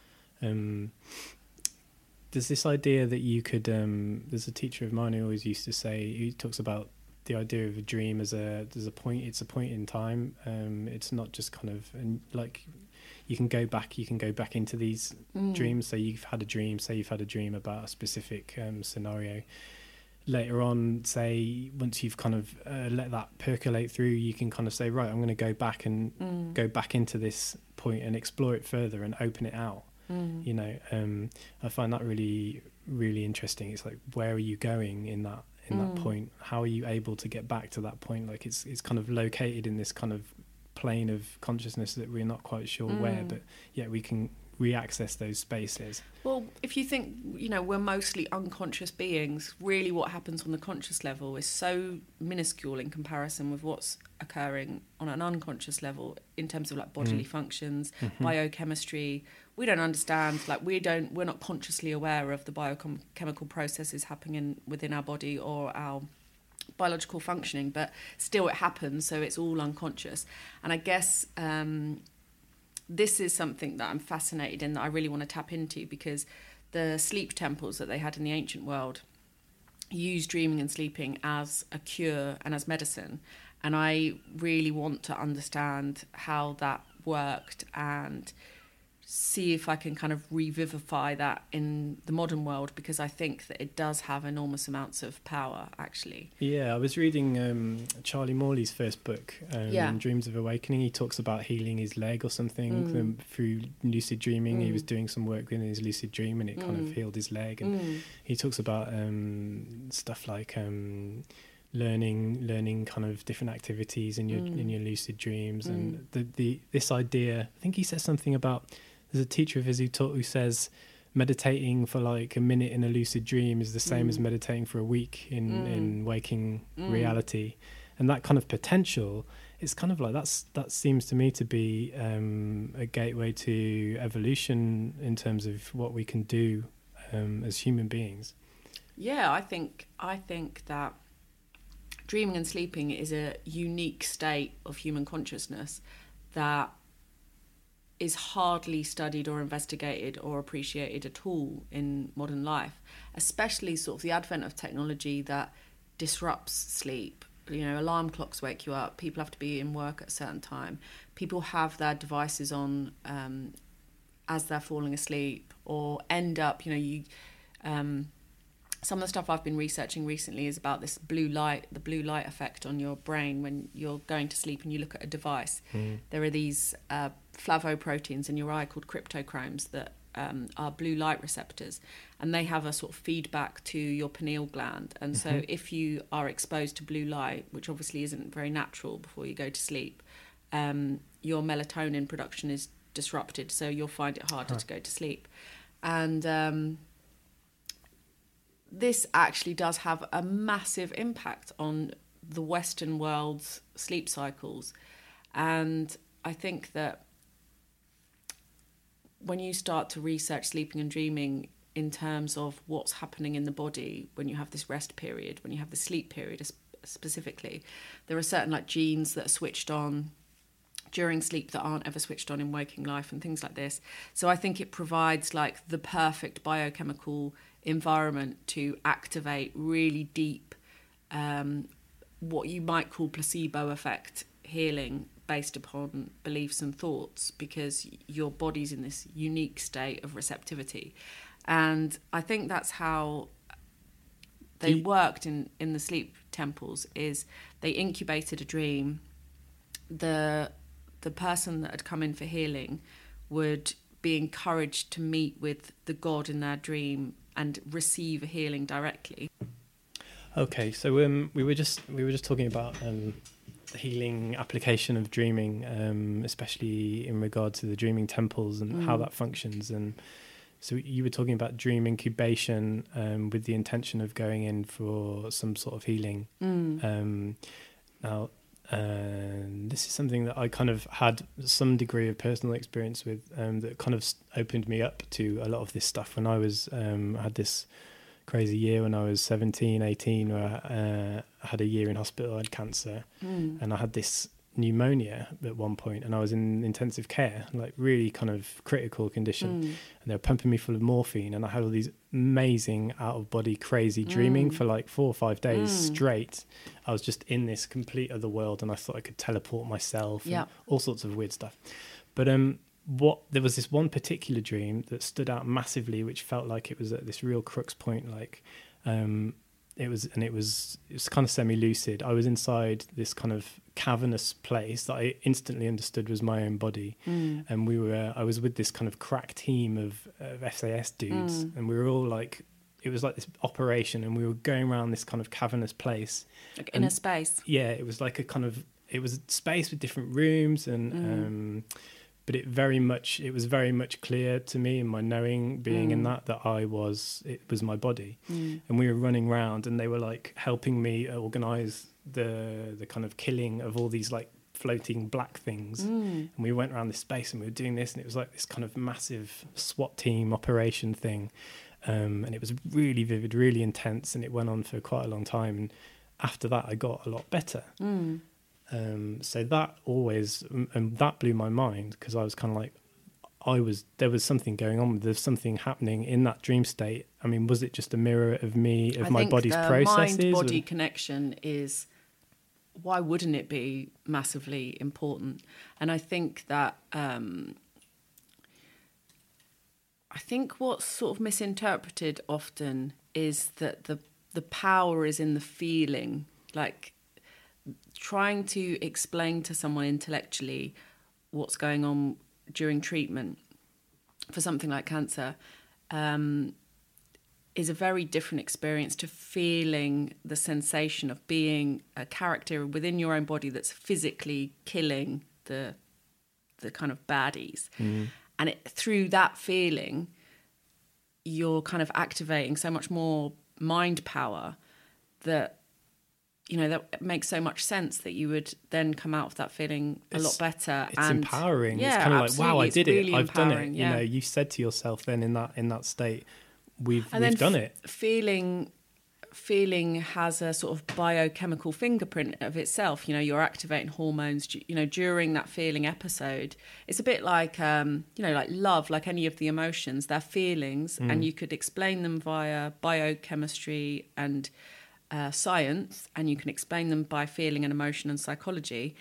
There's this idea that you could... there's a teacher of mine who always used to say... He talks about the idea of a dream as there's a point. It's a point in time. It's not just kind of... And like, you can go back into these dreams. So you've had a dream. Say you've had a dream about a specific scenario. Later on, say, once you've kind of let that percolate through, you can kind of say, right, I'm going to go back and go back into this point and explore it further and open it out. I find that really, really interesting. It's like, where are you going in that point? How are you able to get back to that point? Like, it's kind of located in this kind of plane of consciousness that we're not quite sure where, but yeah, we can re-access those spaces. Well, if you think, we're mostly unconscious beings, really what happens on the conscious level is so minuscule in comparison with what's occurring on an unconscious level in terms of like bodily functions, biochemistry. We don't understand, like we're not consciously aware of the biochemical processes happening within our body or our biological functioning, but still it happens, so it's all unconscious. And I guess this is something that I'm fascinated in, that I really want to tap into, because the sleep temples that they had in the ancient world used dreaming and sleeping as a cure and as medicine. And I really want to understand how that worked and see if I can kind of revivify that in the modern world, because I think that it does have enormous amounts of power, actually. Yeah, I was reading Charlie Morley's first book, Dreams of Awakening. He talks about healing his leg or something through lucid dreaming. He was doing some work in his lucid dream and it kind of healed his leg. And he talks about stuff like learning kind of different activities in your lucid dreams, and this idea. I think he says something about... There's a teacher of his who says meditating for like a minute in a lucid dream is the same as meditating for a week in waking reality. And that kind of potential, it's kind of like that seems to me to be a gateway to evolution in terms of what we can do as human beings. Yeah, I think that dreaming and sleeping is a unique state of human consciousness that is hardly studied or investigated or appreciated at all in modern life, especially sort of the advent of technology that disrupts sleep. Alarm clocks wake you up, people have to be in work at a certain time, people have their devices on as they're falling asleep, or end up, some of the stuff I've been researching recently is about the blue light effect on your brain when you're going to sleep and you look at a device. There are these flavoproteins in your eye called cryptochromes that are blue light receptors, and they have a sort of feedback to your pineal gland. And so if you are exposed to blue light, which obviously isn't very natural before you go to sleep, your melatonin production is disrupted, so you'll find it harder to go to sleep. And this actually does have a massive impact on the Western world's sleep cycles. And I think that when you start to research sleeping and dreaming in terms of what's happening in the body when you have this rest period, when you have the sleep period specifically, there are certain like genes that are switched on during sleep that aren't ever switched on in waking life and things like this. So I think it provides like the perfect biochemical environment to activate really deep what you might call placebo effect healing based upon beliefs and thoughts, because your body's in this unique state of receptivity. And I think that's how they worked in the sleep temples is they incubated a dream. The person that had come in for healing would be encouraged to meet with the god in their dream and receive a healing directly. Okay, so we were just talking about the healing application of dreaming, especially in regard to the dreaming temples and how that functions. And so you were talking about dream incubation with the intention of going in for some sort of healing. Now, this is something that I kind of had some degree of personal experience with, that kind of opened me up to a lot of this stuff when I was had this crazy year when I was 17, 18, where I had a year in hospital. I had cancer, and I had this pneumonia at one point, and I was in intensive care, like really kind of critical condition, and they were pumping me full of morphine, and I had all these amazing out of body crazy dreaming for like 4 or 5 days straight. I was just in this complete other world, and I thought I could teleport myself, and all sorts of weird stuff. But there was this one particular dream that stood out massively, which felt like it was at this real crux point, like it was kind of semi-lucid. I was inside this kind of cavernous place that I instantly understood was my own body, and I was with this kind of crack team of SAS dudes, and we were all like, it was like this operation, and we were going around this kind of cavernous place, like in a space. Yeah, it was like it was a space with different rooms, and but it was very much clear to me in my knowing, being in that it was my body. And we were running around, and they were like helping me organize the kind of killing of all these like floating black things. And we went around this space, and we were doing this, and it was like this kind of massive SWAT team operation thing. And it was really vivid, really intense, and it went on for quite a long time. And after that, I got a lot better. So that always, and that blew my mind, because I was kind of like, there was something going on. There's something happening in that dream state. I mean, was it just a mirror of me, of my body's processes? Mind-body connection is, why wouldn't it be massively important? And I think that, I think what's sort of misinterpreted often is that the power is in the feeling, like, trying to explain to someone intellectually what's going on during treatment for something like cancer is a very different experience to feeling the sensation of being a character within your own body that's physically killing the kind of baddies. And through that feeling, you're kind of activating so much more mind power that, you know, that makes so much sense that you would then come out of that feeling a lot better. It's empowering. Yeah, it's kind of like, wow, I did it. I've done it. Yeah. You know, you said to yourself then in that state, we've done it. Feeling has a sort of biochemical fingerprint of itself. You know, you're activating hormones, you know, during that feeling episode. It's a bit like, like love, like any of the emotions, they're feelings, and you could explain them via biochemistry and science, and you can explain them by feeling and emotion and psychology,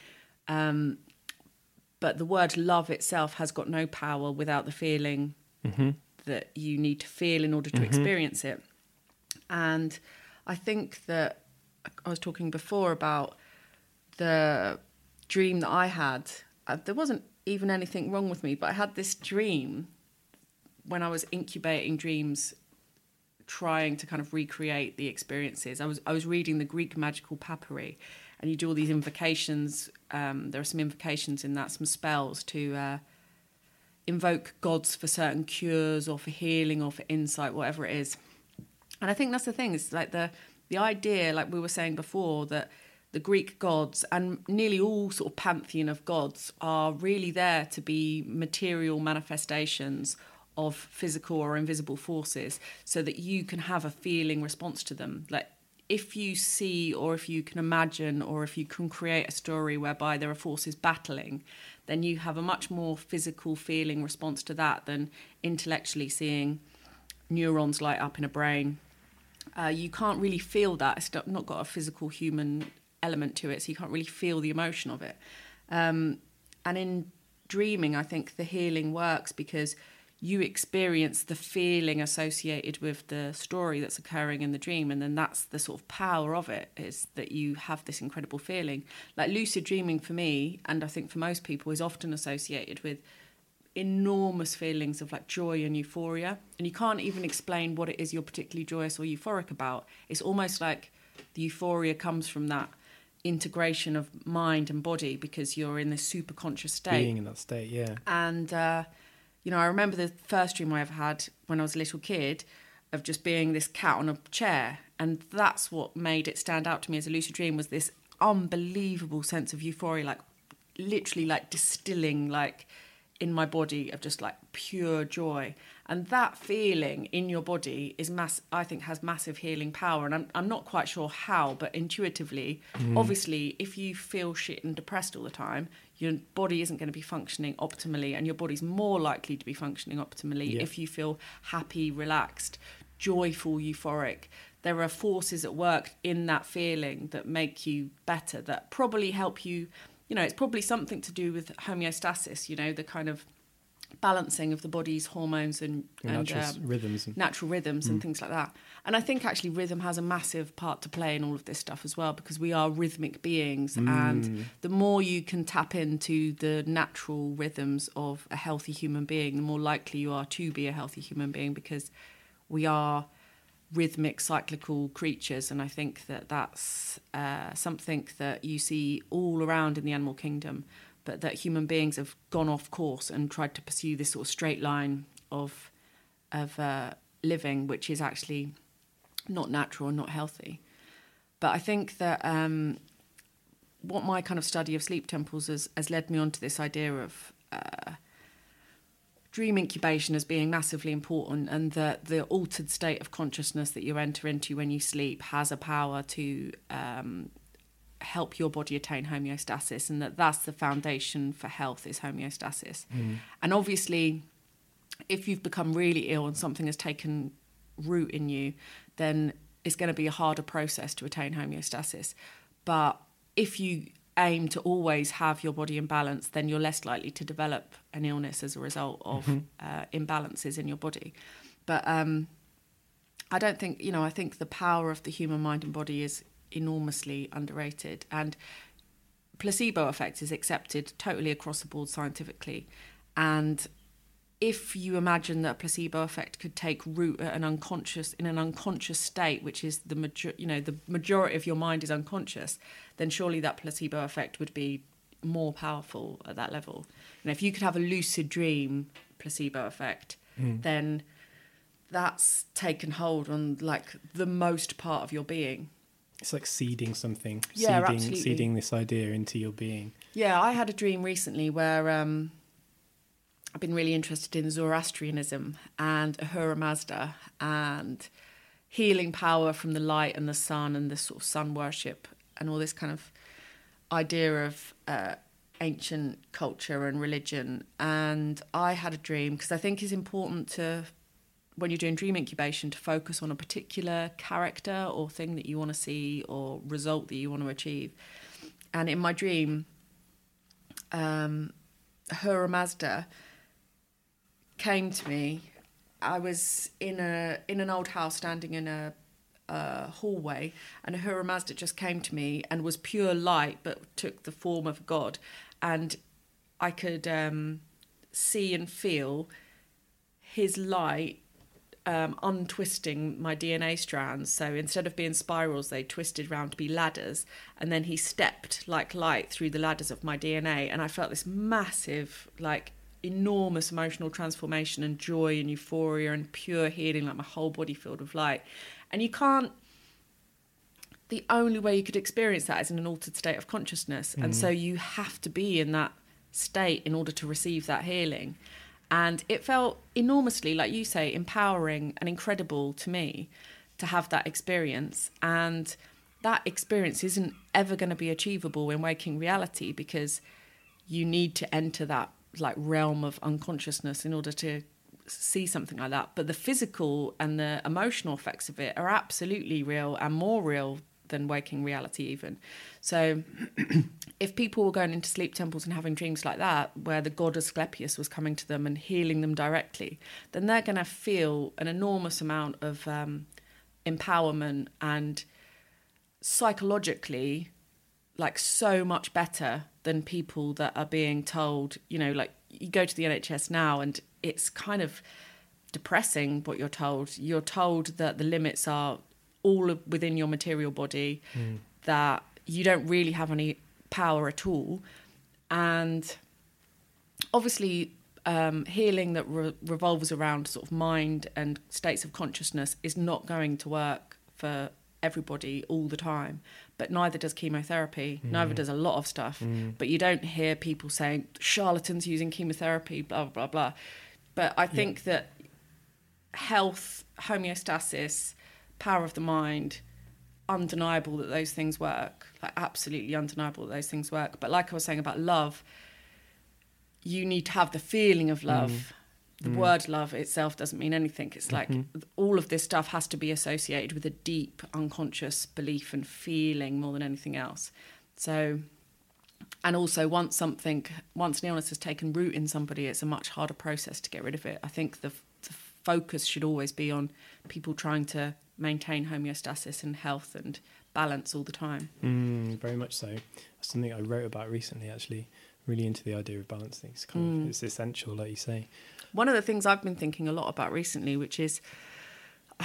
but the word love itself has got no power without the feeling that you need to feel in order to experience it. And I think that I was talking before about the dream that I had. There wasn't even anything wrong with me, but I had this dream when I was incubating dreams, trying to kind of recreate the experiences. I was reading the Greek magical papyri, and you do all these invocations. There are some invocations in that, some spells to invoke gods for certain cures or for healing or for insight, whatever it is. And I think that's the thing. It's like the idea, like we were saying before, that the Greek gods and nearly all sort of pantheon of gods are really there to be material manifestations of physical or invisible forces, so that you can have a feeling response to them. Like, if you see, or if you can imagine, or if you can create a story whereby there are forces battling, then you have a much more physical feeling response to that than intellectually seeing neurons light up in a brain. You can't really feel that. It's not got a physical human element to it, so you can't really feel the emotion of it. And in dreaming, I think the healing works because you experience the feeling associated with the story that's occurring in the dream, and then that's the sort of power of it, is that you have this incredible feeling. Like lucid dreaming for me, and I think for most people, is often associated with enormous feelings of like joy and euphoria, and you can't even explain what it is you're particularly joyous or euphoric about. It's almost like the euphoria comes from that integration of mind and body, because you're in this super conscious state, being in that state. Yeah. And I remember the first dream I ever had when I was a little kid, of just being this cat on a chair, and that's what made it stand out to me as a lucid dream, was this unbelievable sense of euphoria, like literally like distilling like in my body, of just like pure joy. And that feeling in your body is I think has massive healing power. And I'm not quite sure how, but intuitively, obviously, if you feel shit and depressed all the time, your body isn't going to be functioning optimally, and your body's more likely to be functioning optimally if you feel happy, relaxed, joyful, euphoric. There are forces at work in that feeling that make you better, that probably help you. It's probably something to do with homeostasis, the kind of balancing of the body's hormones and natural rhythms and things like that. And I think actually rhythm has a massive part to play in all of this stuff as well, because we are rhythmic beings, and the more you can tap into the natural rhythms of a healthy human being, the more likely you are to be a healthy human being, because we are rhythmic, cyclical creatures. And I think that that's something that you see all around in the animal kingdom, but that human beings have gone off course and tried to pursue this sort of straight line of living, which is actually not natural and not healthy. But I think that what my kind of study of sleep temples has led me on to this idea of dream incubation as being massively important, and that the altered state of consciousness that you enter into when you sleep has a power to help your body attain homeostasis, and that's the foundation for health, is homeostasis. And obviously, if you've become really ill and something has taken root in you, then it's going to be a harder process to attain homeostasis. But if you aim to always have your body in balance, then you're less likely to develop an illness as a result of imbalances in your body. But I don't think, I think the power of the human mind and body is enormously underrated, and placebo effect is accepted totally across the board scientifically. And if you imagine that a placebo effect could take root at an unconscious state, which is the majority of your mind is unconscious, then surely that placebo effect would be more powerful at that level. And if you could have a lucid dream placebo effect, then that's taken hold on like the most part of your being. It's like seeding something, absolutely. seeding this idea into your being. Yeah, I had a dream recently where I've been really interested in Zoroastrianism and Ahura Mazda and healing power from the light and the sun and this sort of sun worship and all this kind of idea of ancient culture and religion. And I had a dream, because I think it's important to, when you're doing dream incubation, to focus on a particular character or thing that you want to see or result that you want to achieve. And in my dream, Ahura Mazda came to me. I was in an old house, standing in a hallway, and Ahura Mazda just came to me and was pure light, but took the form of God, and I could see and feel his light untwisting my DNA strands. So instead of being spirals, they twisted round to be ladders, and then he stepped like light through the ladders of my DNA, and I felt this massive, like, enormous emotional transformation and joy and euphoria and pure healing, like my whole body filled with light. And the only way you could experience that is in an altered state of consciousness. And so you have to be in that state in order to receive that healing. And it felt enormously, like you say, empowering and incredible to me to have that experience. And that experience isn't ever going to be achievable in waking reality, because you need to enter that like realm of unconsciousness in order to see something like that. But the physical and the emotional effects of it are absolutely real, and more real than waking reality even. So if people were going into sleep temples and having dreams like that, where the god Asclepius was coming to them and healing them directly, then they're going to feel an enormous amount of empowerment and psychologically like so much better than people that are being told, you know, like you go to the NHS now and it's kind of depressing what you're told. You're told that the limits are all within your material body, that you don't really have any power at all. And obviously healing that revolves around sort of mind and states of consciousness is not going to work for everybody all the time, but neither does chemotherapy, neither does a lot of stuff. But you don't hear people saying charlatans using chemotherapy, blah, blah, blah. But I think that health, homeostasis, power of the mind, undeniable that those things work, like absolutely undeniable that those things work. But like I was saying about love, you need to have the feeling of love. The word love itself doesn't mean anything. It's like all of this stuff has to be associated with a deep unconscious belief and feeling more than anything else. So, and also once an illness has taken root in somebody, it's a much harder process to get rid of it. I think the focus should always be on people trying to maintain homeostasis and health and balance all the time. Very much so. That's something I wrote about recently, actually. Really into the idea of balancing. It's essential, like you say. One of the things I've been thinking a lot about recently, which is I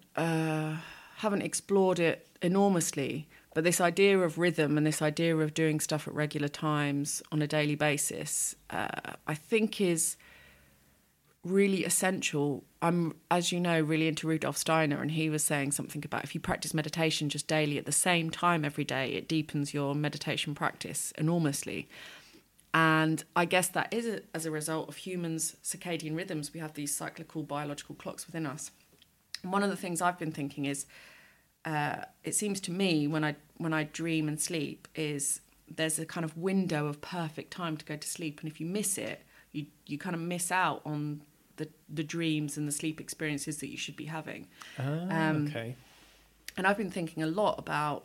haven't explored it enormously, but this idea of rhythm and this idea of doing stuff at regular times on a daily basis, I think is really essential. I'm, as you know, really into Rudolf Steiner, and he was saying something about if you practice meditation just daily at the same time every day, it deepens your meditation practice enormously. And I guess that is as a result of humans' circadian rhythms. We have these cyclical biological clocks within us. And one of the things I've been thinking is, it seems to me when I dream and sleep is there's a kind of window of perfect time to go to sleep. And if you miss it, you kind of miss out on the dreams and the sleep experiences that you should be having. Okay. And I've been thinking a lot about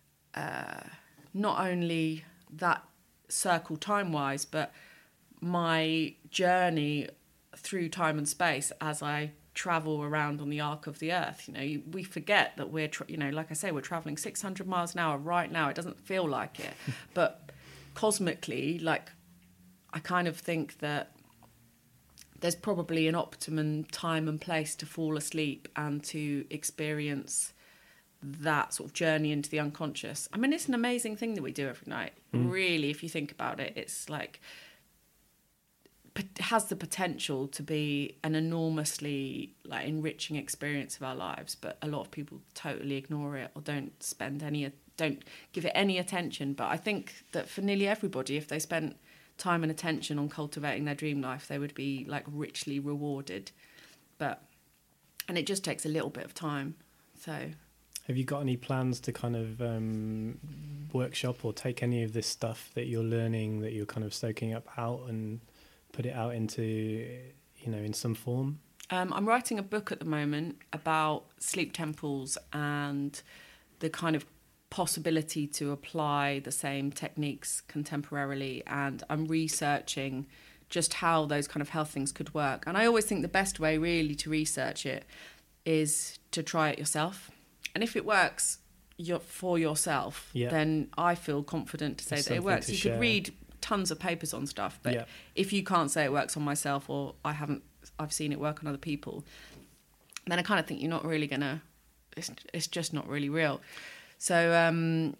not only that circle time-wise, but my journey through time and space as I travel around on the arc of the earth. You know, we forget that we're, like I say, we're traveling 600 miles an hour right now. It doesn't feel like it. But cosmically, like, I kind of think that there's probably an optimum time and place to fall asleep and to experience that sort of journey into the unconscious. I mean, it's an amazing thing that we do every night. Really, if you think about it, it's like it has the potential to be an enormously like enriching experience of our lives, but a lot of people totally ignore it or don't give it any attention. But I think that for nearly everybody, if they spent time and attention on cultivating their dream life, they would be like richly rewarded. And it just takes a little bit of time. So have you got any plans to kind of workshop or take any of this stuff that you're learning, that you're kind of soaking up out and put it out into, in some form? I'm writing a book at the moment about sleep temples and the kind of possibility to apply the same techniques contemporarily. And I'm researching just how those kind of health things could work. And I always think the best way really to research it is to try it yourself. And if it works for yourself, then I feel confident to say that it works. You could read tons of papers on stuff, but if you can't say it works on myself, or I've seen it work on other people, then I kind of think you're not really gonna. It's just not really real. So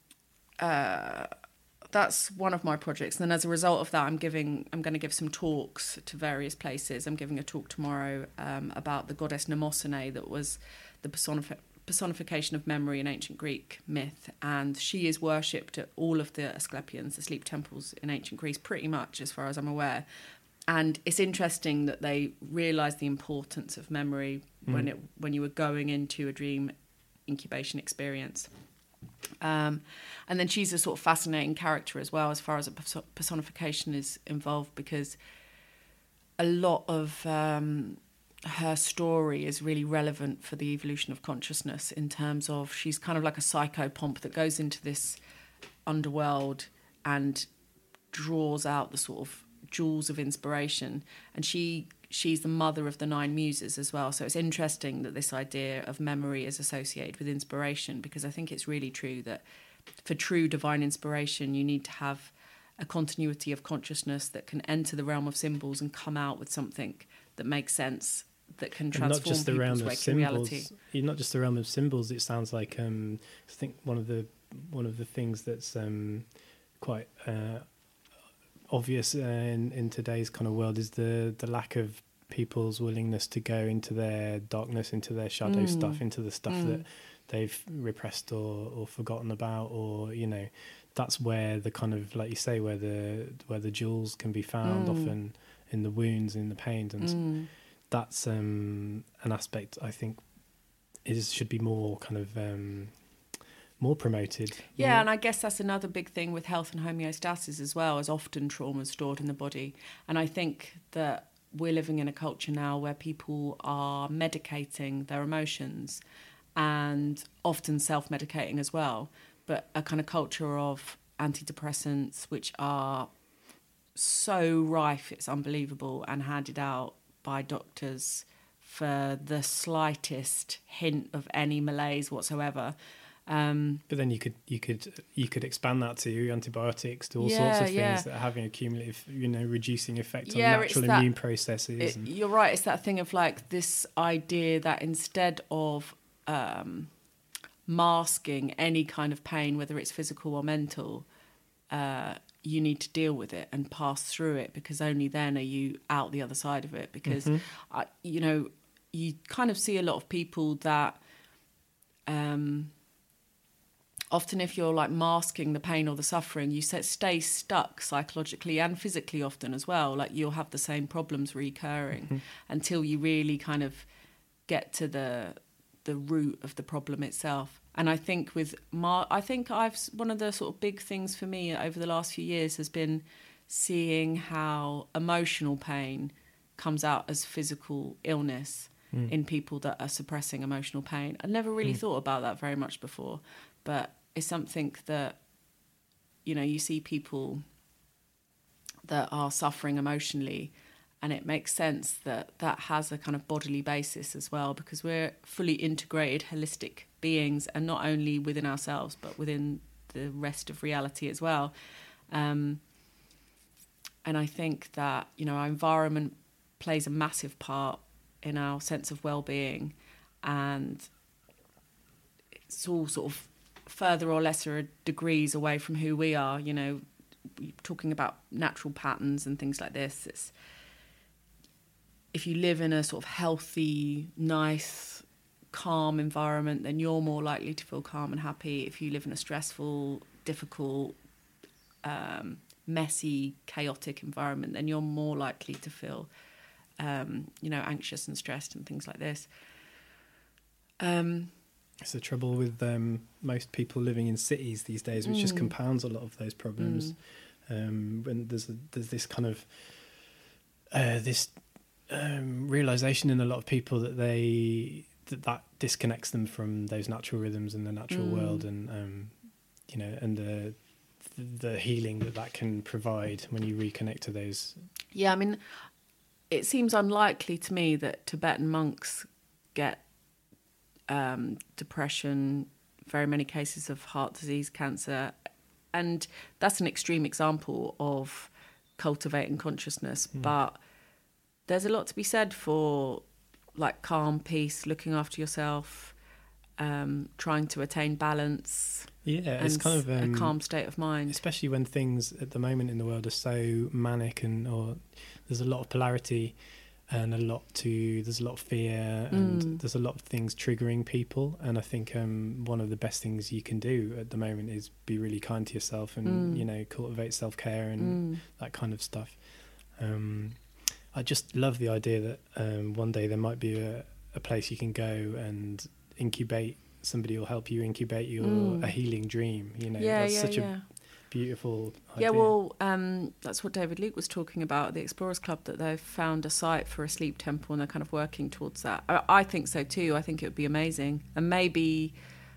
that's one of my projects. And then as a result of that, I'm going to give some talks to various places. I'm giving a talk tomorrow about the goddess Mnemosyne, that was the personification of memory in ancient Greek myth, and she is worshipped at all of the Asclepians, the sleep temples in ancient Greece, pretty much as far as I'm aware. And it's interesting that they realised the importance of memory when you were going into a dream incubation experience. And then she's a sort of fascinating character as well, as far as a personification is involved, because a lot of her story is really relevant for the evolution of consciousness, in terms of she's kind of like a psychopomp that goes into this underworld and draws out the sort of jewels of inspiration. And she's the mother of the 9 muses as well. So it's interesting that this idea of memory is associated with inspiration, because I think it's really true that for true divine inspiration, you need to have a continuity of consciousness that can enter the realm of symbols and come out with something that makes sense, that can transform not just the realm people's of waking symbols. reality. Not just the realm of symbols. It sounds like I think one of the things that's quite obvious in today's kind of world is the lack of people's willingness to go into their darkness, into their shadow stuff, into the stuff that they've repressed or forgotten about, or that's where the kind of, like you say, where the jewels can be found, often in the wounds, in the pains, and that's an aspect I think should be more kind of more promoted. Yeah, and I guess that's another big thing with health and homeostasis as well, as often trauma is stored in the body. And I think that we're living in a culture now where people are medicating their emotions, and often self-medicating as well, but a kind of culture of antidepressants, which are so rife, it's unbelievable, and handed out by doctors for the slightest hint of any malaise whatsoever. But then you could expand that to antibiotics, to all sorts of things that are having a cumulative, reducing effect on natural immune processes. You're right. It's that thing of like this idea that instead of masking any kind of pain, whether it's physical or mental, you need to deal with it and pass through it, because only then are you out the other side of it. Because, you kind of see a lot of people that often if you're like masking the pain or the suffering, you stay stuck psychologically and physically often as well. Like you'll have the same problems recurring until you really kind of get to the root of the problem itself. And I think one of the sort of big things for me over the last few years has been seeing how emotional pain comes out as physical illness in people that are suppressing emotional pain. I never really thought about that very much before, but it's something that, you see people that are suffering emotionally, and it makes sense that has a kind of bodily basis as well, because we're fully integrated, holistic beings, and not only within ourselves, but within the rest of reality as well. And I think that, our environment plays a massive part in our sense of well-being, and it's all sort of further or lesser degrees away from who we are. Talking about natural patterns and things like this, if you live in a sort of healthy, nice, calm environment, then you're more likely to feel calm and happy. If you live in a stressful, difficult, messy, chaotic environment, then you're more likely to feel anxious and stressed and things like this. It's the trouble with most people living in cities these days, which just compounds a lot of those problems. When there's this kind of realization in a lot of people that that disconnects them from those natural rhythms and the natural world, and and the healing that can provide when you reconnect to those. Yeah, I mean, it seems unlikely to me that Tibetan monks get depression, very many cases of heart disease, cancer, and that's an extreme example of cultivating consciousness. But there's a lot to be said for like calm, peace, looking after yourself, trying to attain balance. Yeah, it's kind of a calm state of mind, especially when things at the moment in the world are so manic, or there's a lot of polarity. And there's a lot of fear, and there's a lot of things triggering people. And I think one of the best things you can do at the moment is be really kind to yourself, and cultivate self-care and that kind of stuff. I just love the idea that one day there might be a place you can go and incubate. Somebody will help you incubate a healing dream. That's such beautiful idea. Yeah, well, that's what David Luke was talking about at the Explorers Club, that they've found a site for a sleep temple and they're kind of working towards that. I think so too. I think it would be amazing. And maybe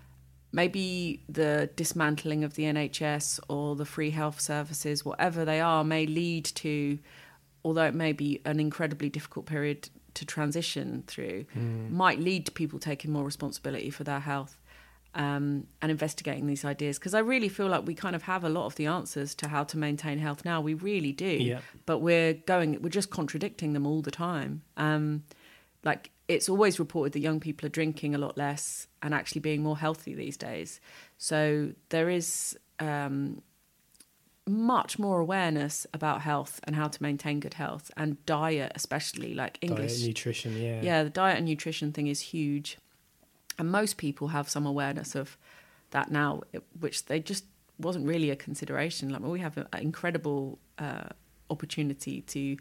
the dismantling of the NHS or the free health services, whatever they are, may lead to, although it may be an incredibly difficult period to transition through, might lead to people taking more responsibility for their health. And investigating these ideas, because I really feel like we kind of have a lot of the answers to how to maintain health now. We really do, Yeah. but we're just contradicting them all the time. Like, it's always reported that young people are drinking a lot less and actually being more healthy these days. So there is much more awareness about health and how to maintain good health, and diet, especially, like English Diet, nutrition, the diet and nutrition thing is huge. And most people have some awareness of that now, which they just wasn't really a consideration. Like, we have an incredible opportunity to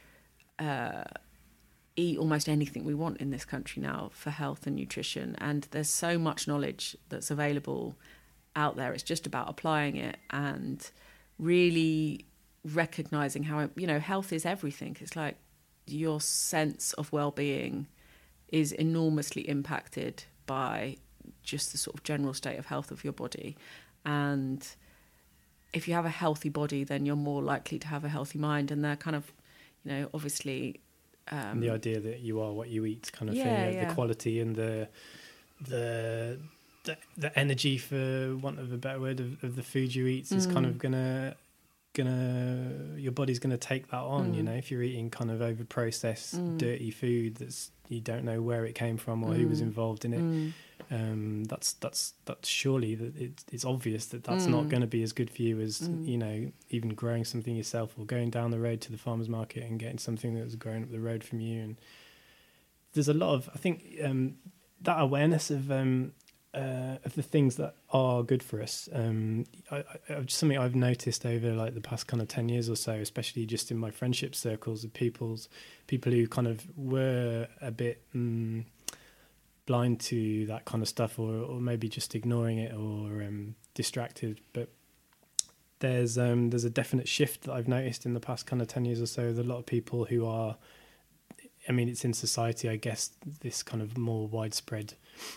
eat almost anything we want in this country now for health and nutrition. And there's so much knowledge that's available out there. It's just about applying it and really recognizing how, health is everything. It's like your sense of well-being is enormously impacted by just the sort of general state of health of your body. And if you have a healthy body, then you're more likely to have a healthy mind. And they're kind of, obviously... and the idea that you are what you eat kind of thing, the quality and the energy, for want of a better word, of the food you eat is kind of gonna your body's gonna take that on. If you're eating kind of over processed dirty food that's, you don't know where it came from or who was involved in it, that's surely that it's obvious that that's not going to be as good for you as even growing something yourself or going down the road to the farmer's market and getting something that was grown up the road from you. And there's a lot of, I think, that awareness of the things that are good for us. Something I've noticed over like the past kind of 10 years or so, especially just in my friendship circles of people who kind of were a bit blind to that kind of stuff, or maybe just ignoring it or distracted. But there's a definite shift that I've noticed in the past kind of 10 years or so. There's a lot of people who are, I mean, it's in society, I guess, this kind of more widespread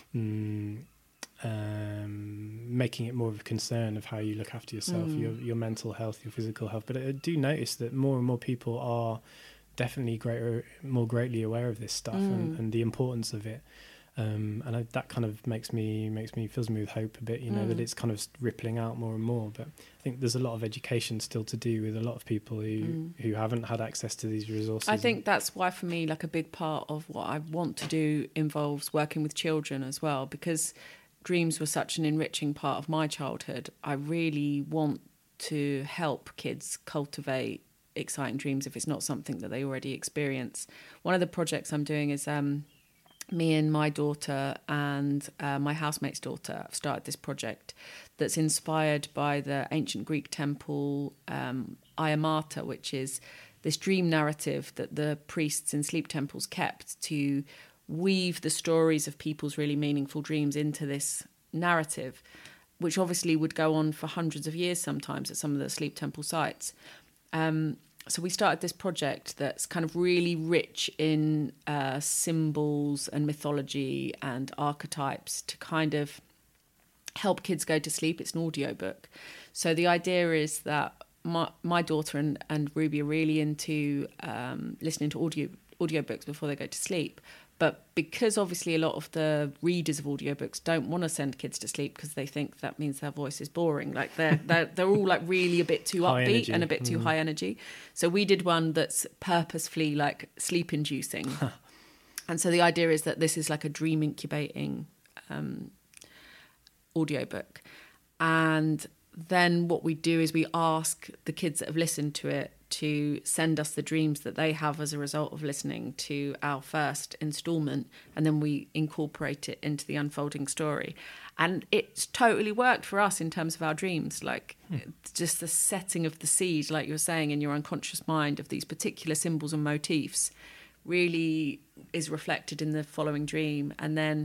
making it more of a concern of how you look after yourself, your mental health, your physical health. But I do notice that more and more people are definitely more greatly aware of this stuff and the importance of it. And that kind of fills me with hope a bit, that it's kind of rippling out more and more. But I think there's a lot of education still to do with a lot of people who haven't had access to these resources. I think that's why, for me, like, a big part of what I want to do involves working with children as well, because dreams were such an enriching part of my childhood. I really want to help kids cultivate exciting dreams if it's not something that they already experience. One of the projects I'm doing is me and my daughter and my housemate's daughter have started this project that's inspired by the ancient Greek temple Iamata, which is this dream narrative that the priests in sleep temples kept to weave the stories of people's really meaningful dreams into this narrative, which obviously would go on for hundreds of years sometimes at some of the sleep temple sites. So we started this project that's kind of really rich in symbols and mythology and archetypes to kind of help kids go to sleep. It's an audiobook. So the idea is that my daughter and Ruby are really into listening to audiobooks before they go to sleep. But because obviously a lot of the readers of audiobooks don't want to send kids to sleep because they think that means their voice is boring. Like they're all like really a bit too upbeat energy. And a bit too high energy. So we did one that's purposefully like sleep inducing. And so the idea is that this is like a dream incubating audiobook. And then what we do is we ask the kids that have listened to it to send us the dreams that they have as a result of listening to our first instalment, and then we incorporate it into the unfolding story. And it's totally worked for us in terms of our dreams, like just the setting of the seed, like you were saying, in your unconscious mind of these particular symbols and motifs really is reflected in the following dream. And then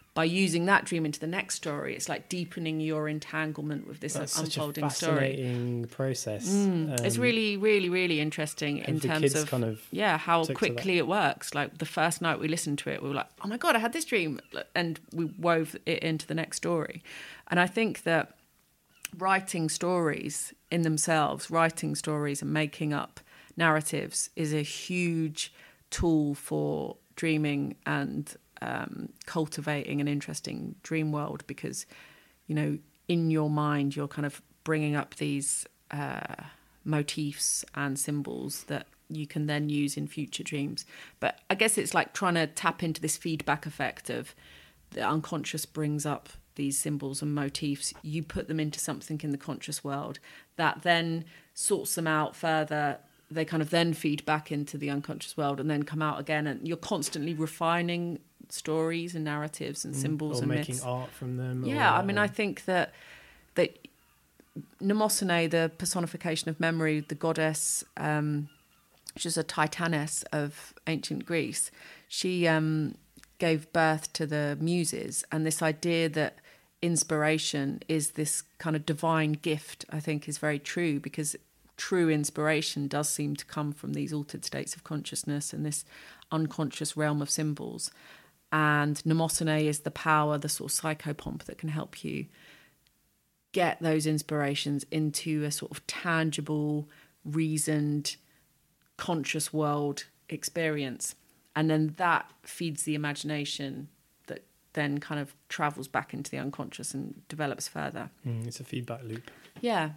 by using that dream into the next story, it's like deepening your entanglement with this unfolding story. Fascinating process. It's really, really, really interesting in terms of how quickly it works. Like the first night we listened to it, we were like, "Oh my God, I had this dream," and we wove it into the next story. And I think that writing stories in themselves, writing stories and making up narratives is a huge tool for dreaming and cultivating an interesting dream world, because, you know, in your mind, you're kind of bringing up these motifs and symbols that you can then use in future dreams. But I guess it's like trying to tap into this feedback effect of the unconscious brings up these symbols and motifs, you put them into something in the conscious world that then sorts them out further. They kind of then feed back into the unconscious world and then come out again, and you're constantly refining stories and narratives and symbols or and making myths. art from them. I mean, I think that Mnemosyne, the personification of memory, the goddess, which is a titaness of ancient Greece, she gave birth to the Muses, and this idea that inspiration is this kind of divine gift, I think, is very true, because true inspiration does seem to come from these altered states of consciousness and this unconscious realm of symbols. And Mnemosyne is the power, the sort of psychopomp that can help you get those inspirations into a sort of tangible, reasoned, conscious world experience. And then that feeds the imagination that then kind of travels back into the unconscious and develops further. It's a feedback loop. Yeah.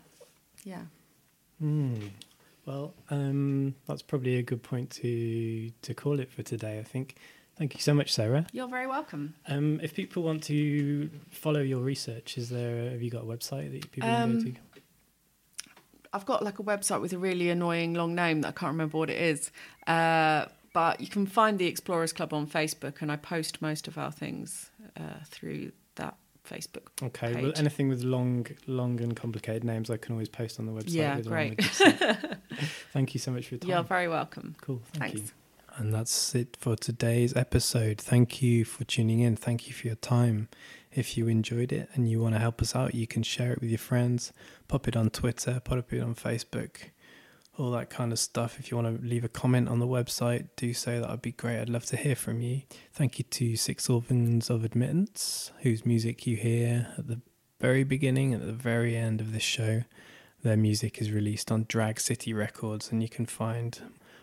Well, that's probably a good point to call it for today, I think. Thank you so much, Sarah. You're very welcome. If people want to follow your research, have you got a website that people can go to? I've got like a website with a really annoying long name that I can't remember what it is. But you can find the Explorers Club on Facebook, and I post most of our things through that Facebook Okay, page. Well, anything with long and complicated names, I can always post on the website. Yeah, great. Thank you so much for your time. You're very welcome. Cool, thanks. You. And that's it for today's episode. Thank you for tuning in. Thank you for your time. If you enjoyed it and you want to help us out, you can share it with your friends, pop it on Twitter, pop it on Facebook, all that kind of stuff. If you want to leave a comment on the website, do so. That would be great. I'd love to hear from you. Thank you to Six Organs of Admittance, whose music you hear at the very beginning and at the very end of this show. Their music is released on Drag City Records, and you can find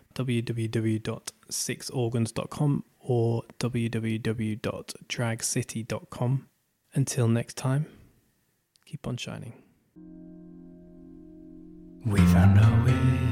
www.sixorgans.com or www.dragcity.com. Until next time, keep on shining. We found our way.